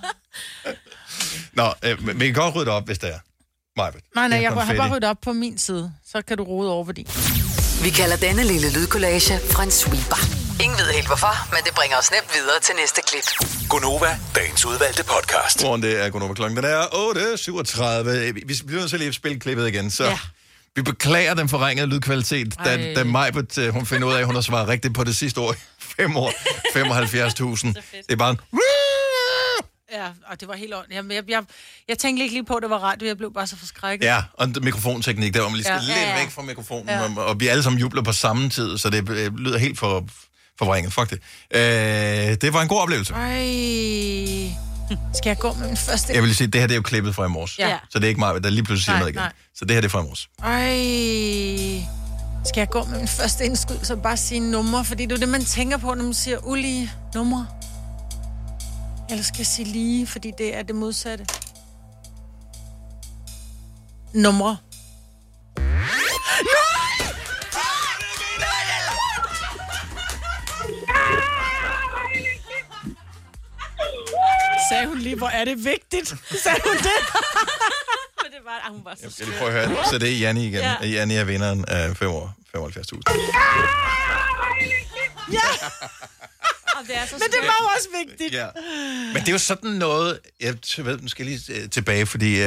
A: Nå, men vi kan godt rydde op, hvis det er.
B: Nej, jeg har bare ryddet op på min side. Så kan du rode over på din.
D: Vi kalder denne lille lydkollage en sweeper. Ingen ved helt hvorfor, men det bringer os nemt videre til næste klip.
F: Gonova, dagens udvalgte podcast.
A: Morgen, det er Gonova klokken. Den er 8.37. Vi bliver nødt til lige at spille klippet igen, så vi beklager den forringede lydkvalitet, da Majbert, hun finder ud af, at hun har svaret rigtigt på det sidste år. 5 år. 75.000. Det er bare en...
B: Ja, og det var helt ordentligt. Jeg tænkte ikke lige på, at det var radio. Jeg blev bare så forskrækket.
A: Ja, og mikrofonteknik, der var man lige skal lidt væk fra mikrofonen, og vi alle sammen jubler på samme tid, så det lyder helt forvrænget. Fuck det. Det var en god oplevelse.
B: Skal jeg gå med min første...
A: Jeg vil sige, det her det er jo klippet fra i morges. Ja. Så det er ikke mig, der lige pludselig siger noget igen. Nej. Så det her det er fra i morges.
B: Skal jeg gå med min første indskud, så bare sige nummer? Fordi det er det, man tænker på, når man siger ulige numre. Eller skal jeg sige lige, fordi det er det modsatte. Numre. Sagde hun lige, hvor er det vigtigt? Sagde hun det?
C: Men det var, hun var så
A: jeg skal lige prøve at høre. Så det er Janni igen. Ja. Janni er vinderen af 5 år. 75.000.
B: Ja! Men det var jo også vigtigt.
A: Ja. Men det er jo sådan noget... Jeg ved, nu skal jeg lige tilbage, fordi...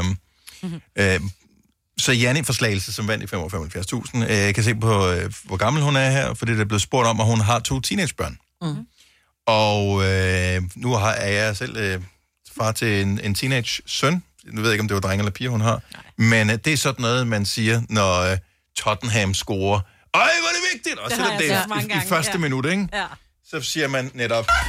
A: Så Janni fra Slagelse, som vandt i 5 år 75.000, jeg kan se på, hvor gammel hun er her, fordi der er blevet spurgt om, at hun har 2 teenagebørn. Mm-hmm. Og nu er jeg selv far til en teenage-søn. Nu ved jeg ikke, om det var dreng eller pige, hun har. Nej. Men det er sådan noget, man siger, når Tottenham scorer. Ej, hvor er det vigtigt! Og selvom det er i første minut, ikke? Ja. Så siger man netop...
C: Ja,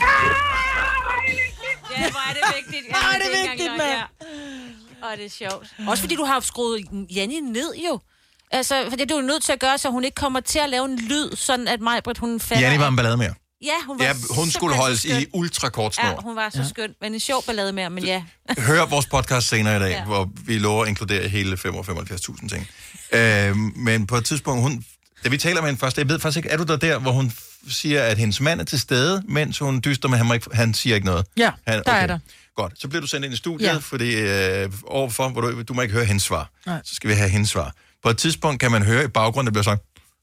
C: hvor er det vigtigt. Ja,
B: hvor er det vigtigt, mand.
C: Og det er sjovt. Også fordi du har skruet Janni ned, jo. Altså, fordi du er nødt til at gøre, så hun ikke kommer til at lave en lyd, sådan at Majbert, hun falder...
A: Janni var en ballade mere.
C: Ja,
A: hun skulle holdes i ultrakort snor.
C: Ja, hun var så skøn. Men en sjov ballade mere, men ja.
A: Hør vores podcast senere i dag, hvor vi lover at inkludere hele 5 år 75.000 ting. Men på et tidspunkt, da vi taler med hende først, jeg ved faktisk ikke, er du der, hvor hun siger, at hendes mand er til stede, mens hun dyster, men han siger ikke noget?
B: Ja, der er der.
A: Godt, så bliver du sendt ind i studiet, fordi overfor, hvor du må ikke høre hendes svar. Nej. Så skal vi have hendes svar. På et tidspunkt kan man høre i baggrunden, der bliver sagt,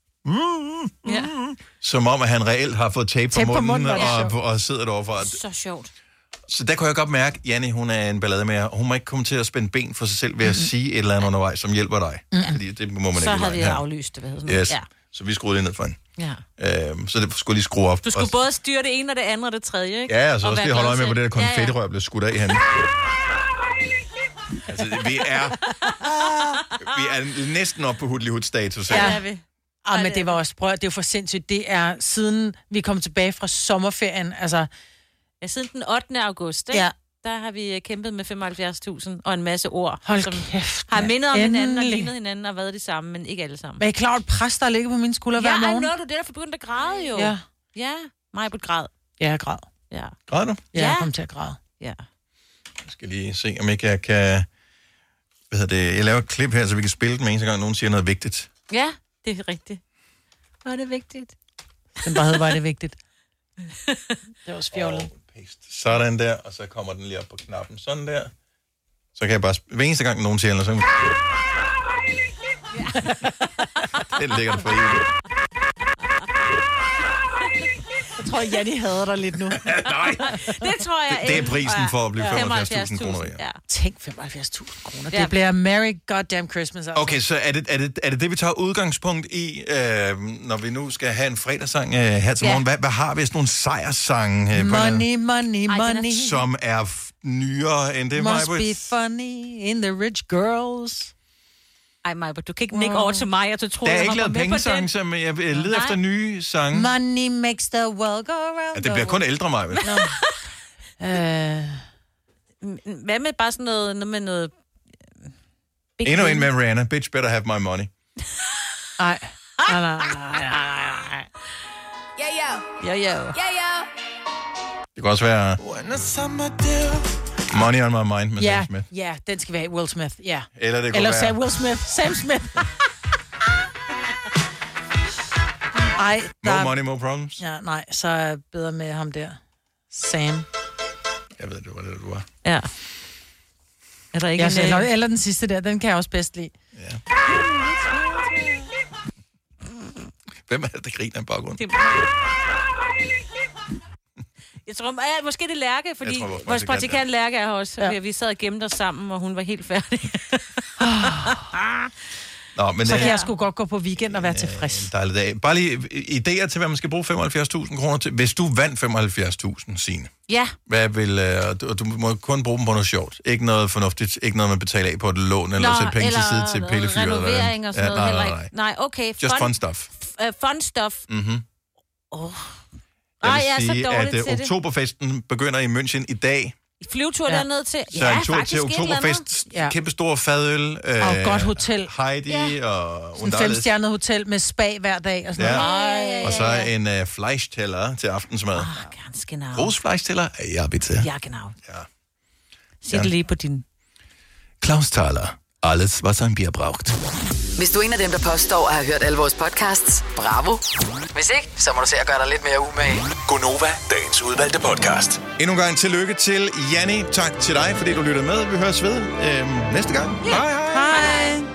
A: som om, at han reelt har fået tape på munden og sidder derovre.
C: Så sjovt.
A: Så der kunne jeg godt mærke, Janni, hun er en ballade med, hun må ikke komme til at spænde ben for sig selv ved at sige et eller andet undervejs, som hjælper dig. Fordi det må man
C: så
A: ikke.
C: Så havde vi aflyst det.
A: Yes. Ja. Så vi skruede det ned for hende. Ja. Så det skulle lige skrue op.
C: Du skulle både styre det ene og det andet og det tredje, ikke?
A: Ja, og så også lige holde øje med, hvor det der konfettirør blev skudt af hende. Altså, vi er næsten oppe på Hudlihud-status.
B: Ja, er vi. Men det var også, det er jo for sindssygt. Det er siden vi kom tilbage fra sommerferien, altså...
C: Ja, siden den 8. august, ikke? Ja. Der har vi kæmpet med 75.000 og en masse ord, som har mindet om hinanden og lignet hinanden og været det samme, men ikke alle sammen.
B: Men jeg er klar, at pres, der ligger på mine skuldre hver morgen.
C: Ja, du det, der begyndt at græde jo. Ja. Ja, Majbert græd.
B: Ja, jeg græd.
C: Ja.
A: Græd du?
B: Ja, jeg kom til at græde.
C: Ja.
A: Jeg skal lige se, om ikke jeg kan... Jeg laver et klip her, så vi kan spille den eneste gang, nogen siger noget vigtigt.
C: Ja, det er rigtigt. Var det vigtigt?
B: Den bare var det vigtigt. Det var også fjollet.
A: Sådan der, og så kommer den lige op på knappen. Sådan der. Så kan jeg bare... Hver eneste gang, nogen siger noget, så... Det ligger der for evigt.
B: Jeg tror, Janni hader dig lidt nu.
A: Nej.
C: Det tror jeg
A: ikke. Det er prisen for at blive 75.000 kroner.
B: Ja. Tænk 75.000 kroner. Det bliver Merry Goddamn Christmas. Altså.
A: Okay, så er det, vi tager udgangspunkt i, når vi nu skal have en fredagssang her til morgen? Hvad har vi? Sådan nogle sejrssange?
B: Money, money, money.
A: Som er nyere end det,
B: Must be funny in the rich girls.
C: Ej, Majbert, du kan ikke nikke over til mig, og du tror,
A: jeg ikke lavet pengesange, som jeg leder efter nye sange.
B: Money makes the world go round.
A: Ja, det bliver kun ældre, Majbert.
C: Hvad med bare sådan noget med noget...
A: Endnu en med Rihanna. Bitch better have my money.
B: Nej.
C: Ja.
A: Det kan også være Money on My Mind med Sam Smith.
B: Ja, den skal være Will Smith, ja.
A: Eller det kunne være...
B: Will Smith. Sam Smith. Ej,
A: More money, more problems.
B: Ja, nej, så er jeg bedre med ham der. Sam.
A: Jeg ved, det var det, du var.
C: Ja. Er der ikke
B: eller den sidste der, den kan jeg også bedst lide.
A: Ja. Hvem er det, der griner i baggrunden?
C: Jeg tror, måske det er Lærke, fordi vores praktikant Lærke er her også. Ja. Vi sad og gemte os sammen, og hun var helt færdig.
A: Nå, men,
B: så kan jeg sgu godt gå på weekend og være tilfreds.
A: Dejlig dag. Bare lige idéer til, hvad man skal bruge 75.000 kroner til. Hvis du vandt 75.000, Signe.
C: Ja.
A: Hvad vil... du må kun bruge dem på noget sjovt. Ikke noget fornuftigt. Ikke noget, man betaler af på et lån, eller sætte penge til side til pillefyret.
C: Renovering og sådan noget.
A: Nej,
C: okay.
A: Just fun stuff.
C: Fun stuff.
A: Mhm. Jeg vil sige, at oktoberfesten begynder i München i dag.
C: Flyvetur derned til.
A: Så en tur til oktoberfest. Kæmpe stor fadøl.
B: Og godt hotel.
A: Heidi og...
B: En 5-stjernet hotel med spa hver dag. Og sådan noget.
A: Og så en Fleischteller til aftensmad.
C: Ganz genau.
A: Großfleischteller? Ja, bitte.
C: Ja, genau. Ja. Sig det lige på din...
A: Klaus Thaler. Alles, was ein Bier braucht.
D: Hvis du er en af dem, der påstår at have hørt alle vores podcasts, bravo. Hvis ikke, så må du se at gøre dig lidt mere umage.
F: Gonova, dagens udvalgte podcast.
A: Endnu en gang tillykke til Janni. Tak til dig, fordi du lyttede med. Vi høres ved næste gang.
B: Hej.